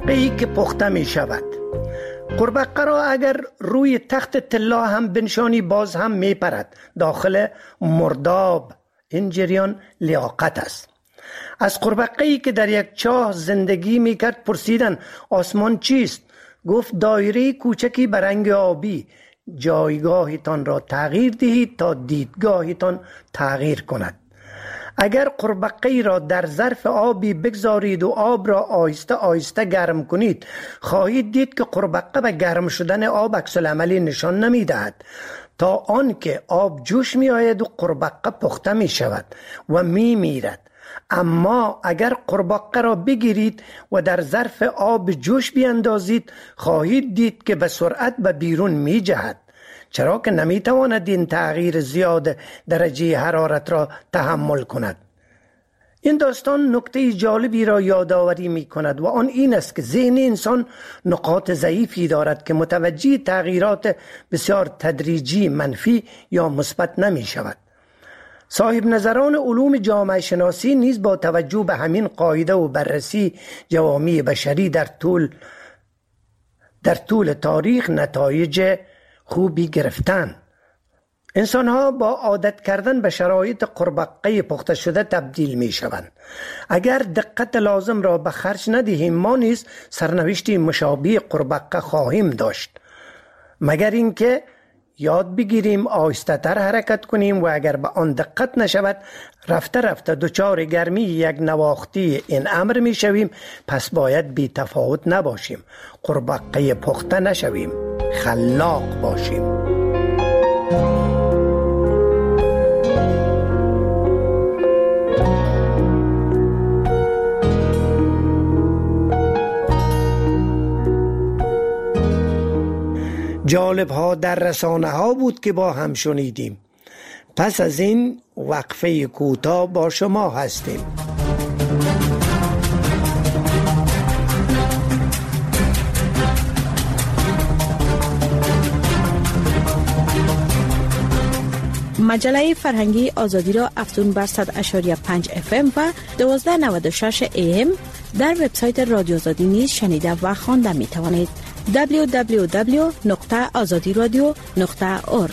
قورباغه‌ای که پخته می شود. قورباغه را اگر روی تخت طلا هم بنشانی باز هم می پرد. داخل مرداب. این جریان لیاقت است. از قورباغه‌ای که در یک چاه زندگی می کرد پرسیدن آسمان چیست؟ گفت دایره کوچکی به رنگ آبی. جایگاهتان را تغییر دهید تا دیدگاهتان تغییر کند. اگر قورباغه‌ای را در ظرف آبی بگذارید و آب را آهسته آهسته گرم کنید، خواهید دید که قورباغه به گرم شدن آب عکس العملی نشان نمی دهد تا آنکه آب جوش می آید و قورباغه پخته می شود و می میرد. اما اگر قورباغه را بگیرید و در ظرف آب جوش بیاندازید، خواهید دید که به سرعت به بیرون می جهد، چرا که نمی تواند این تغییر زیاد درجه حرارت را تحمل کند. این داستان نکته جالبی را یادآوری می کند و آن این است که ذهن انسان نقاط ضعیفی دارد که متوجه تغییرات بسیار تدریجی منفی یا مثبت نمی شود. صاحب نظران علوم جامعه شناسی نیز با توجه به همین قاعده و بررسی جوامع بشری در طول تاریخ نتایج خوبی گرفتند. انسان ها با عادت کردن به شرایط قورباغه پخته شده تبدیل می شوند. اگر دقت لازم را به خرج ندهیم، ما نیز سرنوشتی مشابه قورباغه خواهیم داشت، مگر اینکه یاد بگیریم آهسته تر حرکت کنیم و اگر به آن دقت نشود رفته رفته دچار گرمی یک نواختی این امر می شویم. پس باید بی تفاوت نباشیم، قورباغه پخته نشویم، خلاق باشیم. جالب ها در رسانه ها بود که با هم شنیدیم. پس از این وقفه کوتاه با شما هستیم. مجله فرهنگی آزادی را افزون بر 100.5 FM و 1296 AM در وبسایت رادیو آزادی نیز شنیده و خوانده می توانید. www.azadiradio.org.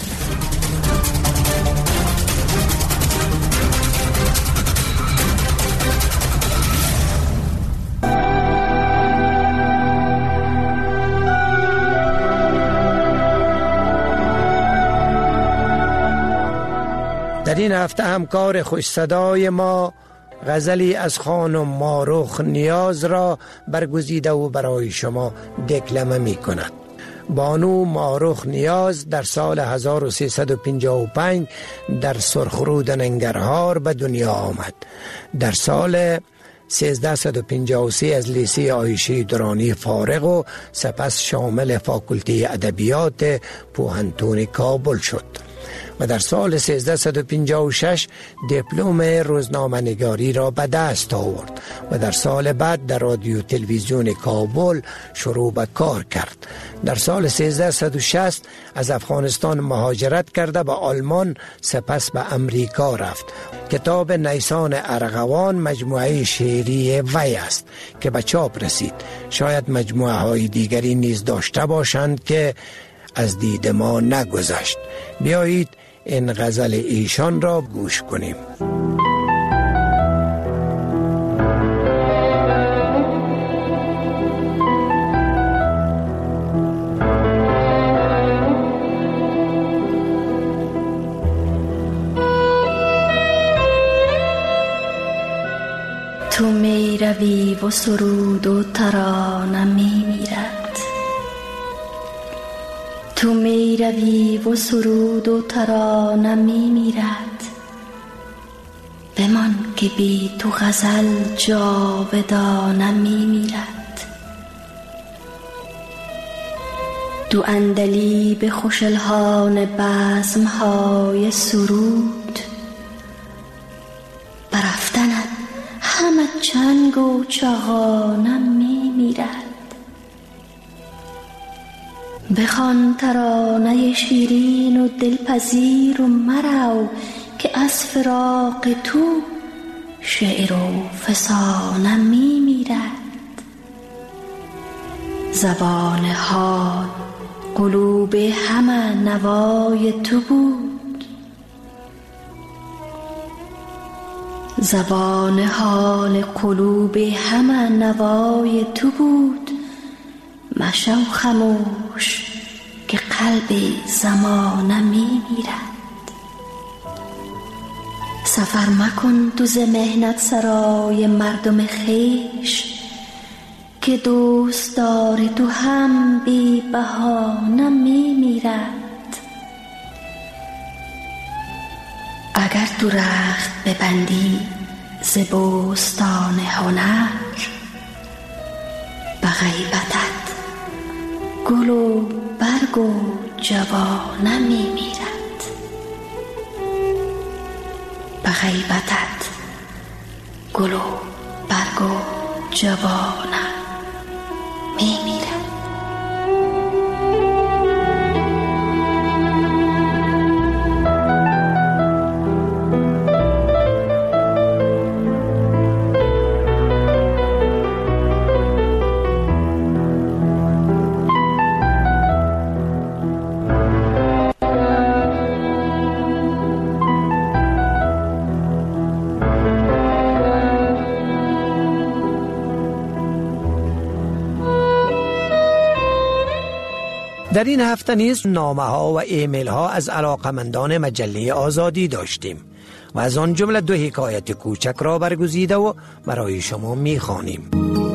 در این هفته همکار خوش صدای ما غزلی از خانم ماروخ نیاز را برگزیده و برای شما دکلمه می کند. بانو ماروخ نیاز در سال 1355 در سرخرود ننگرهار به دنیا آمد. در سال 1353 از لیسه عایشه درانی فارغ و سپس شامل فاکولته ادبیات پوهنتون کابل شد و در سال 1356 دیپلم روزنامه‌نگاری را به دست آورد و در سال بعد در رادیو تلویزیون کابل شروع به کار کرد. در سال 1360 از افغانستان مهاجرت کرده به آلمان، سپس به امریکا رفت. کتاب نیسان ارغوان مجموعه شعری وی است که به چاپ رسید. شاید مجموعه های دیگری نیز داشته باشند که از دید ما نگذشت. بیایید این غزل ایشان را گوش کنیم. تو می روی و سرود و ترانه می میرد، تو می روی و سرود و ترانه می میرد، بمان که بی تو غزل جاودانه می میرد. دو اندلی به خوش الحان بزمهای سرود، برفتند همه چنگ و چغانه می میرد. بخوان ترانه شیرین و دلپذیر و مرو که از فراق تو شعر و فسانه می میرد. زبان حال قلوب همه نوای تو بود. زبان حال قلوب همه نوای تو بود. مشو خموش که قلب زمانه می میرد. سفر مکن تو ز مهنت سرای مردم خیش، که دوست داری تو هم بی بهانه می میرد. اگر تو رخت ببندی ز بوستان هنر، به غیبتت گل و برگ و جوانه می میرد. به غیبتت گل و برگ و جوانه می میرد. در این هفته نیز نامه ها و ایمیل ها از علاقمندان مجله آزادی داشتیم و از آن جمله 2 حکایت کوچک را برگزیده و برای شما می خوانیم.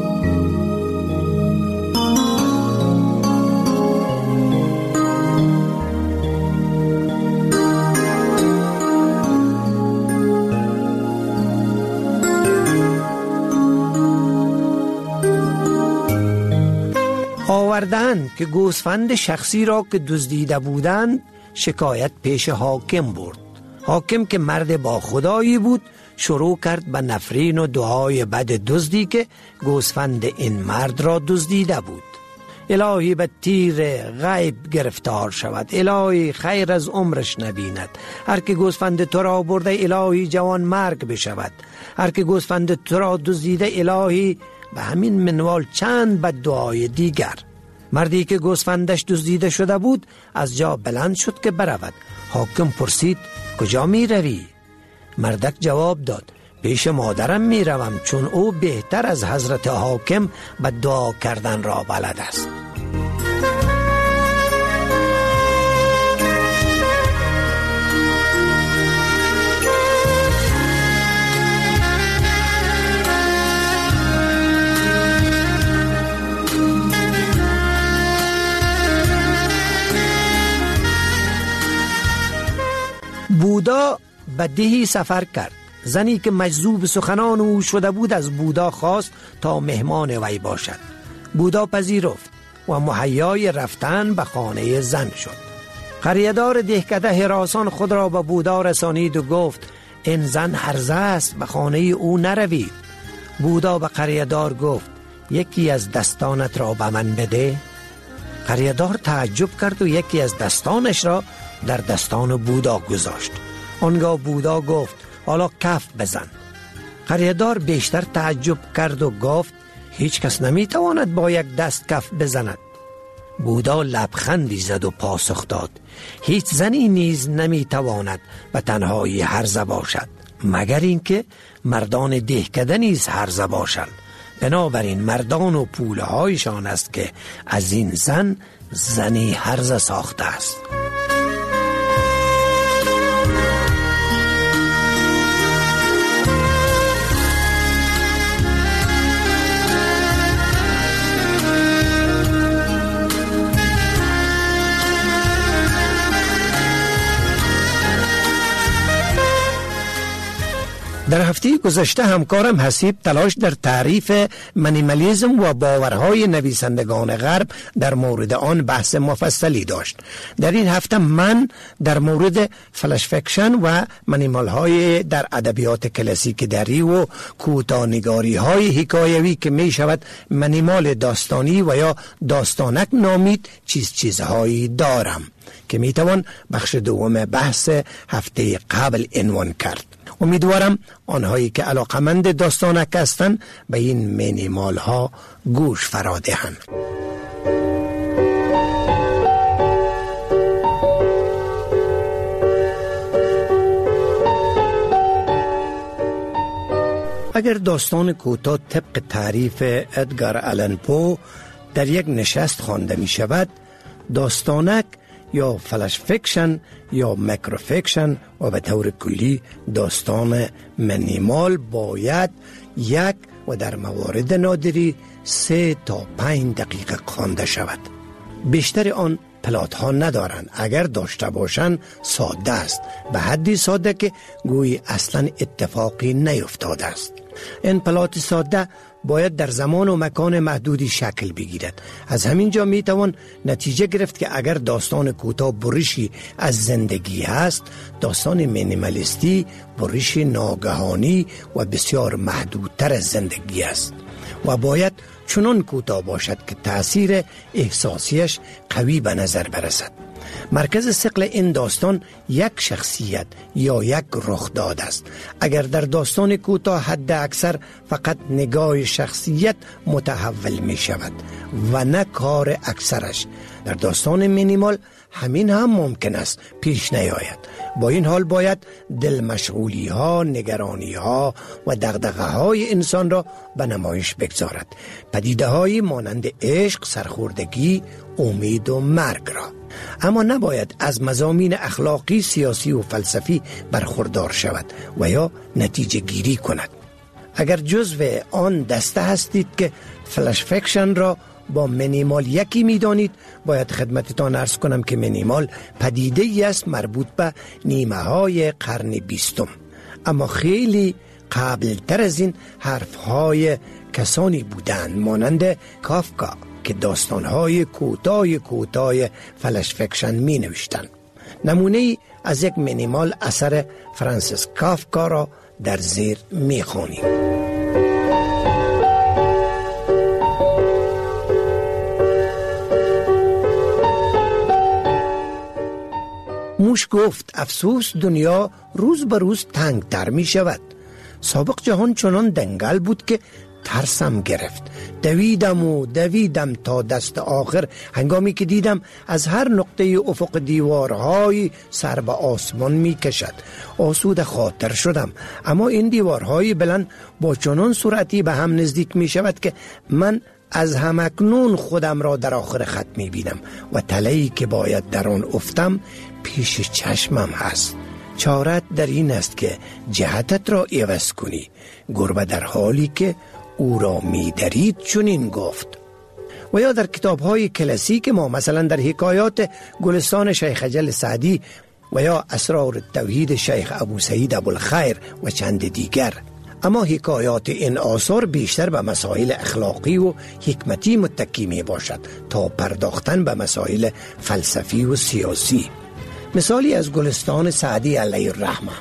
آوردند که گوسفند شخصی را که دزدیده بودند شکایت پیش حاکم برد. حاکم که مرد با خدایی بود شروع کرد به نفرین و دعای بد دزدی که گوسفند این مرد را دزدیده بود. الهی به تیر غیب گرفتار شود، الهی خیر از عمرش نبیند. هر که گوسفند تو را برده الهی جوان مرگ بشود. هر که گوسفند تو را دزدیده الهی به همین منوال چند بد دعای دیگر. مردی که گوسفندش دزدیده شده بود از جا بلند شد که برود. حاکم پرسید کجا می روی؟ مردک جواب داد پیش مادرم می روم، چون او بهتر از حضرت حاکم به دعا کردن را بلد است. بودا به دهی سفر کرد. زنی که مجذوب سخنان او شده بود از بودا خواست تا مهمان وی باشد. بودا پذیرفت و مهیای رفتن به خانه زن شد. قریه‌دار دهکده هراسان خود را به بودا رسانید و گفت این زن هرزه است، به خانه او نروید. بودا به قریه‌دار گفت یکی از دستانت را به من بده. قریه‌دار تعجب کرد و یکی از دستانش را در دستان بودا گذاشت. آنگاه بودا گفت حالا کف بزن. قریه‌دار بیشتر تعجب کرد و گفت هیچ کس نمیتواند با یک دست کف بزند. بودا لبخندی زد و پاسخ داد هیچ زنی نیز نمیتواند به تنهایی هرزه باشد مگر اینکه مردان دهکده نیز هرزه باشند. بنابراین مردان و پوله هایشان است که از این زن زنی هرزه ساخته است. در هفته گذشته همکارم حسیب تلاش در تعریف منیمالیسم و باورهای نویسندگان غرب در مورد آن بحث مفصلی داشت. در این هفته من در مورد فلش فیکشن و منیمال های در ادبیات کلاسیک دری و کوتاه‌نگاری های حکایوی که می شود منیمال داستانی و یا داستانک نامید چیزهایی دارم که می توان بخش دوم بحث هفته قبل عنوان کرد. امیدوارم آنهایی که علاقمند داستانک هستند به این منیمال ها گوش فرا دهند. اگر داستان کوتاه طبق تعریف ادگار آلن پو در یک نشست خوانده می شود، داستانک یا فلش فیکشن یا مکرو فیکشن و به طور کلی داستان منیمال باید یک و در موارد نادری 3 تا 5 دقیقه خوانده شود. بیشتر آن پلات ها ندارند، اگر داشته باشند ساده است، به حدی ساده که گویی اصلا اتفاقی نیفتاده است. این پلات ساده باید در زمان و مکان محدودی شکل بگیرد. از همین جا می توان نتیجه گرفت که اگر داستان کوتاه برشی از زندگی است، داستان مینیمالیستی برشی ناگهانی و بسیار محدودتر از زندگی است و باید چنان کوتاه باشد که تأثیر احساسیش قوی به نظر برسد. مرکز ثقل این داستان یک شخصیت یا یک رخداد است. اگر در داستان کوتاه حد اکثر فقط نگاه شخصیت متحول می شود و نه کار اکثرش، در داستان مینیمال همین هم ممکن است پیش نیاید. با این حال باید دل مشغولی ها، نگرانی ها و دغدغه های انسان را به نمایش بگذارد. پدیده های مانند عشق، سرخوردگی، امید و مرگ را. اما نباید از مضامین اخلاقی، سیاسی و فلسفی برخوردار شود و یا نتیجه گیری کند. اگر جزو آن دسته هستید که فلش فیکشن را با مینیمال یکی می دانید، باید خدمتتان عرض کنم که مینیمال پدیده ای است مربوط به نیمه های قرن 20، اما خیلی قبل تر از این حرف های کسانی بودند مانند کافکا که داستان‌های کوتاه فلش فیکشن می نوشتند. نمونه از یک مینیمال اثر فرانسیس کافکا را در زیر می خوانیم. موش گفت افسوس دنیا روز به روز تنگ تر می شود. سابق جهان چنان دنگل بود که ترسم گرفت. دویدم تا دست آخر، هنگامی که دیدم از هر نقطه افق دیوارهای سر به آسمان می کشد. آسوده خاطر شدم، اما این دیوارهای بلند با چنان سرعتی به هم نزدیک می شود که من از همکنون خودم را در آخر خط می بینم و تله‌ای که باید در آن افتم پیش چشمم هست. چارت در این است که جهتت را عوض کنی. گربه در حالی که او را می درید چنین گفت. و یا در کتاب‌های کلاسیک ما، مثلا در حکایات گلستان شیخ اجل سعدی و یا اسرار التوحید شیخ ابو سعید ابوالخیر و چند دیگر. اما حکایات این آثار بیشتر به مسائل اخلاقی و حکمتی متکی می باشد تا پرداختن به مسائل فلسفی و سیاسی. مثالی از گلستان سعدی علیه الرحمه: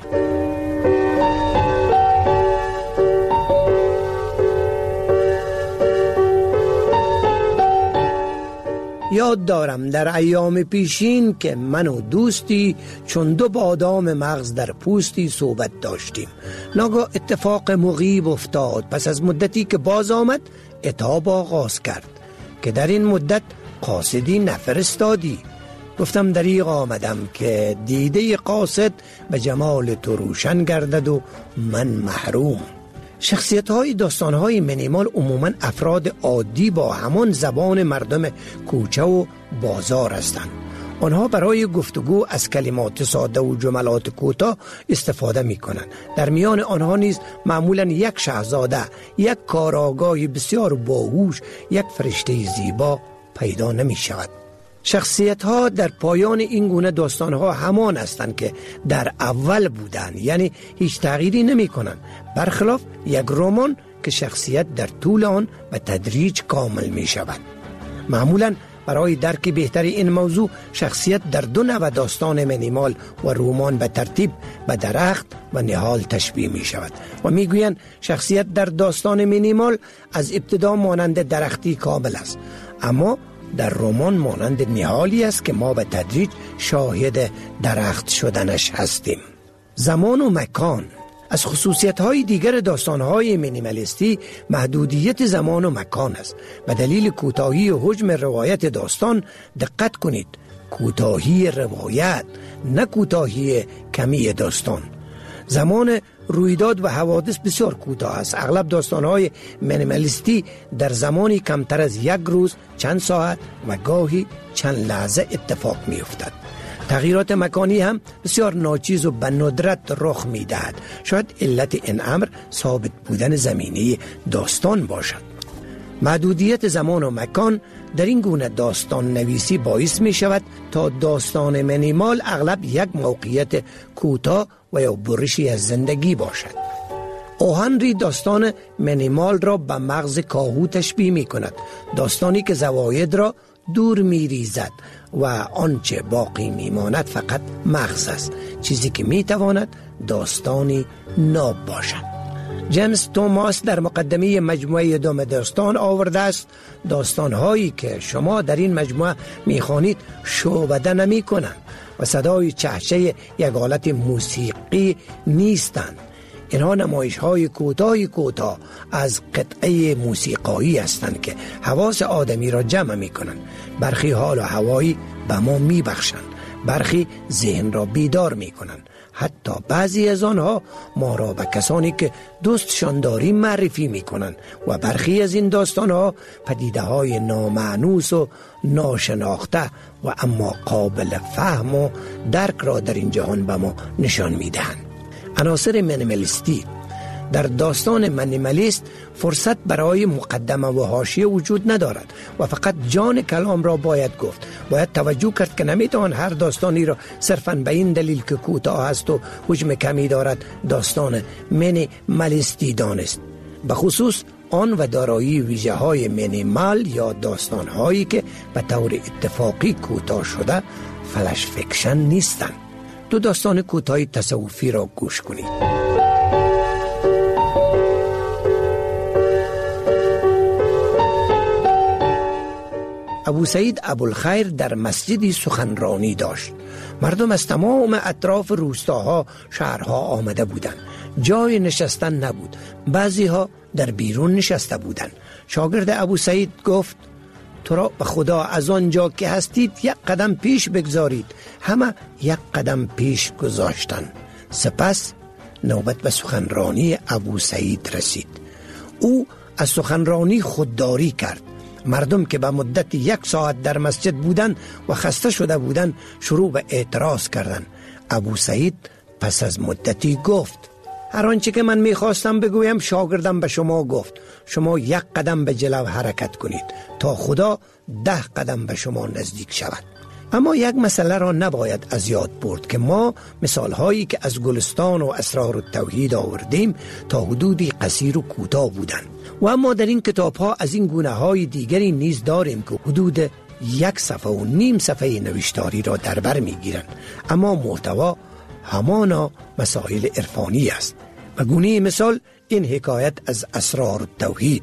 یاد دارم در ایام پیشین که من و دوستی چون 2 بادام مغز در پوستی صحبت داشتیم. ناگاه اتفاق مغیب افتاد. پس از مدتی که باز آمد عتاب آغاز کرد که در این مدت قاصدی نفرستادی. گفتم دریغ آمدم که دیده قاصد به جمال تو روشن گردد و من محروم. شخصیت‌های داستان‌های مینیمال عموماً افراد عادی با همان زبان مردم کوچه و بازار هستند. آنها برای گفتگو از کلمات ساده و جملات کوتاه استفاده می‌کنند. در میان آنها نیز معمولاً یک شاهزاده، یک کاراگاه بسیار باهوش، یک فرشته زیبا پیدا نمی‌شود. شخصیت‌ها در پایان این گونه داستان‌ها همان هستند که در اول بودند، یعنی هیچ تغییری نمی‌کنند، برخلاف یک رمان که شخصیت در طول آن به تدریج کامل می‌شود. معمولاً برای درک بهتر این موضوع شخصیت در 2 نوع داستان مینیمال و رمان به ترتیب به درخت و نهال تشبیه می‌شود و می‌گویند شخصیت در داستان مینیمال از ابتدا مانند درختی کامل است، اما در رمان مانند نهالی است که ما به تدریج شاهد درخت شدنش هستیم. زمان و مکان از خصوصیت‌های دیگر داستان‌های مینیمالیستی محدودیت زمان و مکان است. به دلیل کوتاهی و حجم روایت داستان دقت کنید، کوتاهی روایت نه کوتاهی کمی داستان. زمان رویداد و حوادث بسیار کوتاه است. اغلب داستان‌های مینیمالیستی در زمانی کمتر از یک روز، چند ساعت و گاهی چند لحظه اتفاق می‌افتد. تغییرات مکانی هم بسیار ناچیز و به ندرت رخ می‌دهد. شاید علت این امر ثابت بودن زمینه داستان باشد. محدودیت زمان و مکان در این گونه داستان نویسی باعث می شود تا داستان مینیمال اغلب یک موقعیت کوتاه و یا برشی از زندگی باشد. او هنری داستان مینیمال را به مغز کاهو تشبیه می کند، داستانی که زواید را دور می ریزد و آنچه باقی می ماند فقط مغز است، چیزی که می تواند داستانی ناب باشد. جیمز توماس در مقدمه مجموعه دوم داستان آورده است: داستان‌هایی که شما در این مجموعه می‌خوانید شعبده نمی‌کنند و صدای چهچه یک آلت موسیقی نیستند. اینها نمایش‌های کوتاه از قطعه موسیقایی هستند که حواس آدمی را جمع می‌کنند. برخی حال و هوایی به ما می‌بخشند، برخی ذهن را بیدار می‌کنند. حتی بعضی از آنها ما را به کسانی که دوستشان داریم معرفی می کنند و برخی از این داستانها پدیده های نامعنوس و ناشناخته و اما قابل فهم و درک را در این جهان به ما نشان می دهند. عناصر مینیمالیستی در داستان مینیمالیست فرصت برای مقدمه و حاشیه وجود ندارد و فقط جان کلام را باید گفت. باید توجه کرد که نمیتوان هر داستانی را صرفاً به این دلیل که کوتاه است و حجم کمی دارد داستان مینیمالیستی دانست. به خصوص آن و دارایی ویژه های مینیمال یا داستان هایی که به طور اتفاقی کوتاه شده فلش فیکشن نیستند. دو داستان کوتاه تصوفی را گوش کنید. ابو سعید ابوالخیر در مسجدی سخنرانی داشت. مردم از تمام اطراف روستاها، شهرها آمده بودند. جای نشستن نبود. بعضی ها در بیرون نشسته بودند. شاگرد ابو سعید گفت: تو را به خدا از آنجا که هستید یک قدم پیش بگذارید. همه یک قدم پیش گذاشتند. سپس نوبت به سخنرانی ابو سعید رسید. او از سخنرانی خودداری کرد. مردم که به مدت 1 ساعت در مسجد بودند و خسته شده بودند شروع به اعتراض کردند. ابو سعید پس از مدتی گفت: هر آنچه که من میخواستم بگویم شاگردم به شما گفت. شما 1 قدم به جلو حرکت کنید تا خدا 10 قدم به شما نزدیک شود. اما یک مسئله را نباید از یاد برد که ما مثال هایی که از گلستان و اسرار التوحید آوردیم تا حدودی قصیر و کوتاه بودند و اما در این کتاب ها از این گونه های دیگری نیز داریم که حدود 1 صفحه و نیم صفحه نوشتاری را در بر می گیرند، اما محتوا همانا مسائل عرفانی است. به گونه مثال این حکایت از اسرار التوحید: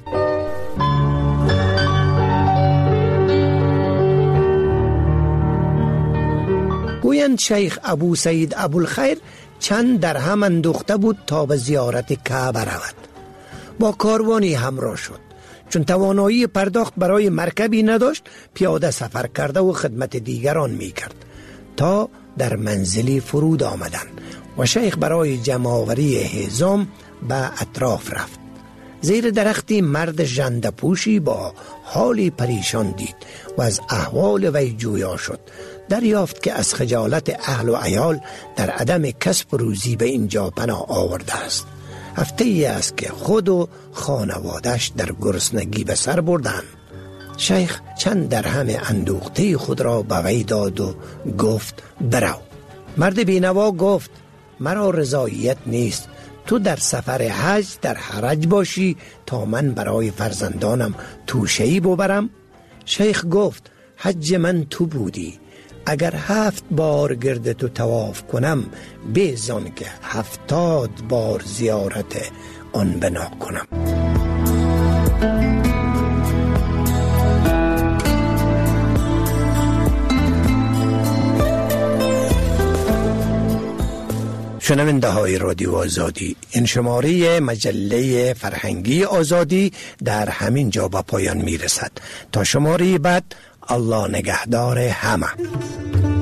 گویند شیخ ابو سعید ابوالخیر چند درهم اندوخته بود تا به زیارت کعبه رود. با کاروانی همراه شد. چون توانایی پرداخت برای مرکبی نداشت، پیاده سفر کرده و خدمت دیگران می کرد تا در منزلی فرود آمدند و شیخ برای جمع‌آوری حزام به اطراف رفت. زیر درختی مرد ژنده‌پوشی با حالی پریشان دید و از احوال وی جویا شد. دریافت که از خجالت اهل و عیال در عدم کسب روزی به اینجا پناه آورده است. هفته ای است که خود و خانوادش در گرسنگی به سر بردند. شیخ چند درهم اندوخته خود را به وی داد و گفت: برو. مرد بینوا گفت: مرا رضایت نیست. تو در سفر حج در حرج باشی تا من برای فرزندانم توشه‌ای ببرم؟ شیخ گفت: حج من تو بودی. اگر 7 بار گرد تو طواف کنم بیزان که 70 بار زیارت آن بنا کنم. شنونده های رادیو آزادی، این شماره مجله فرهنگی آزادی در همین جا به پایان می رسد. تا شماره بعد، الله نگهدار همه.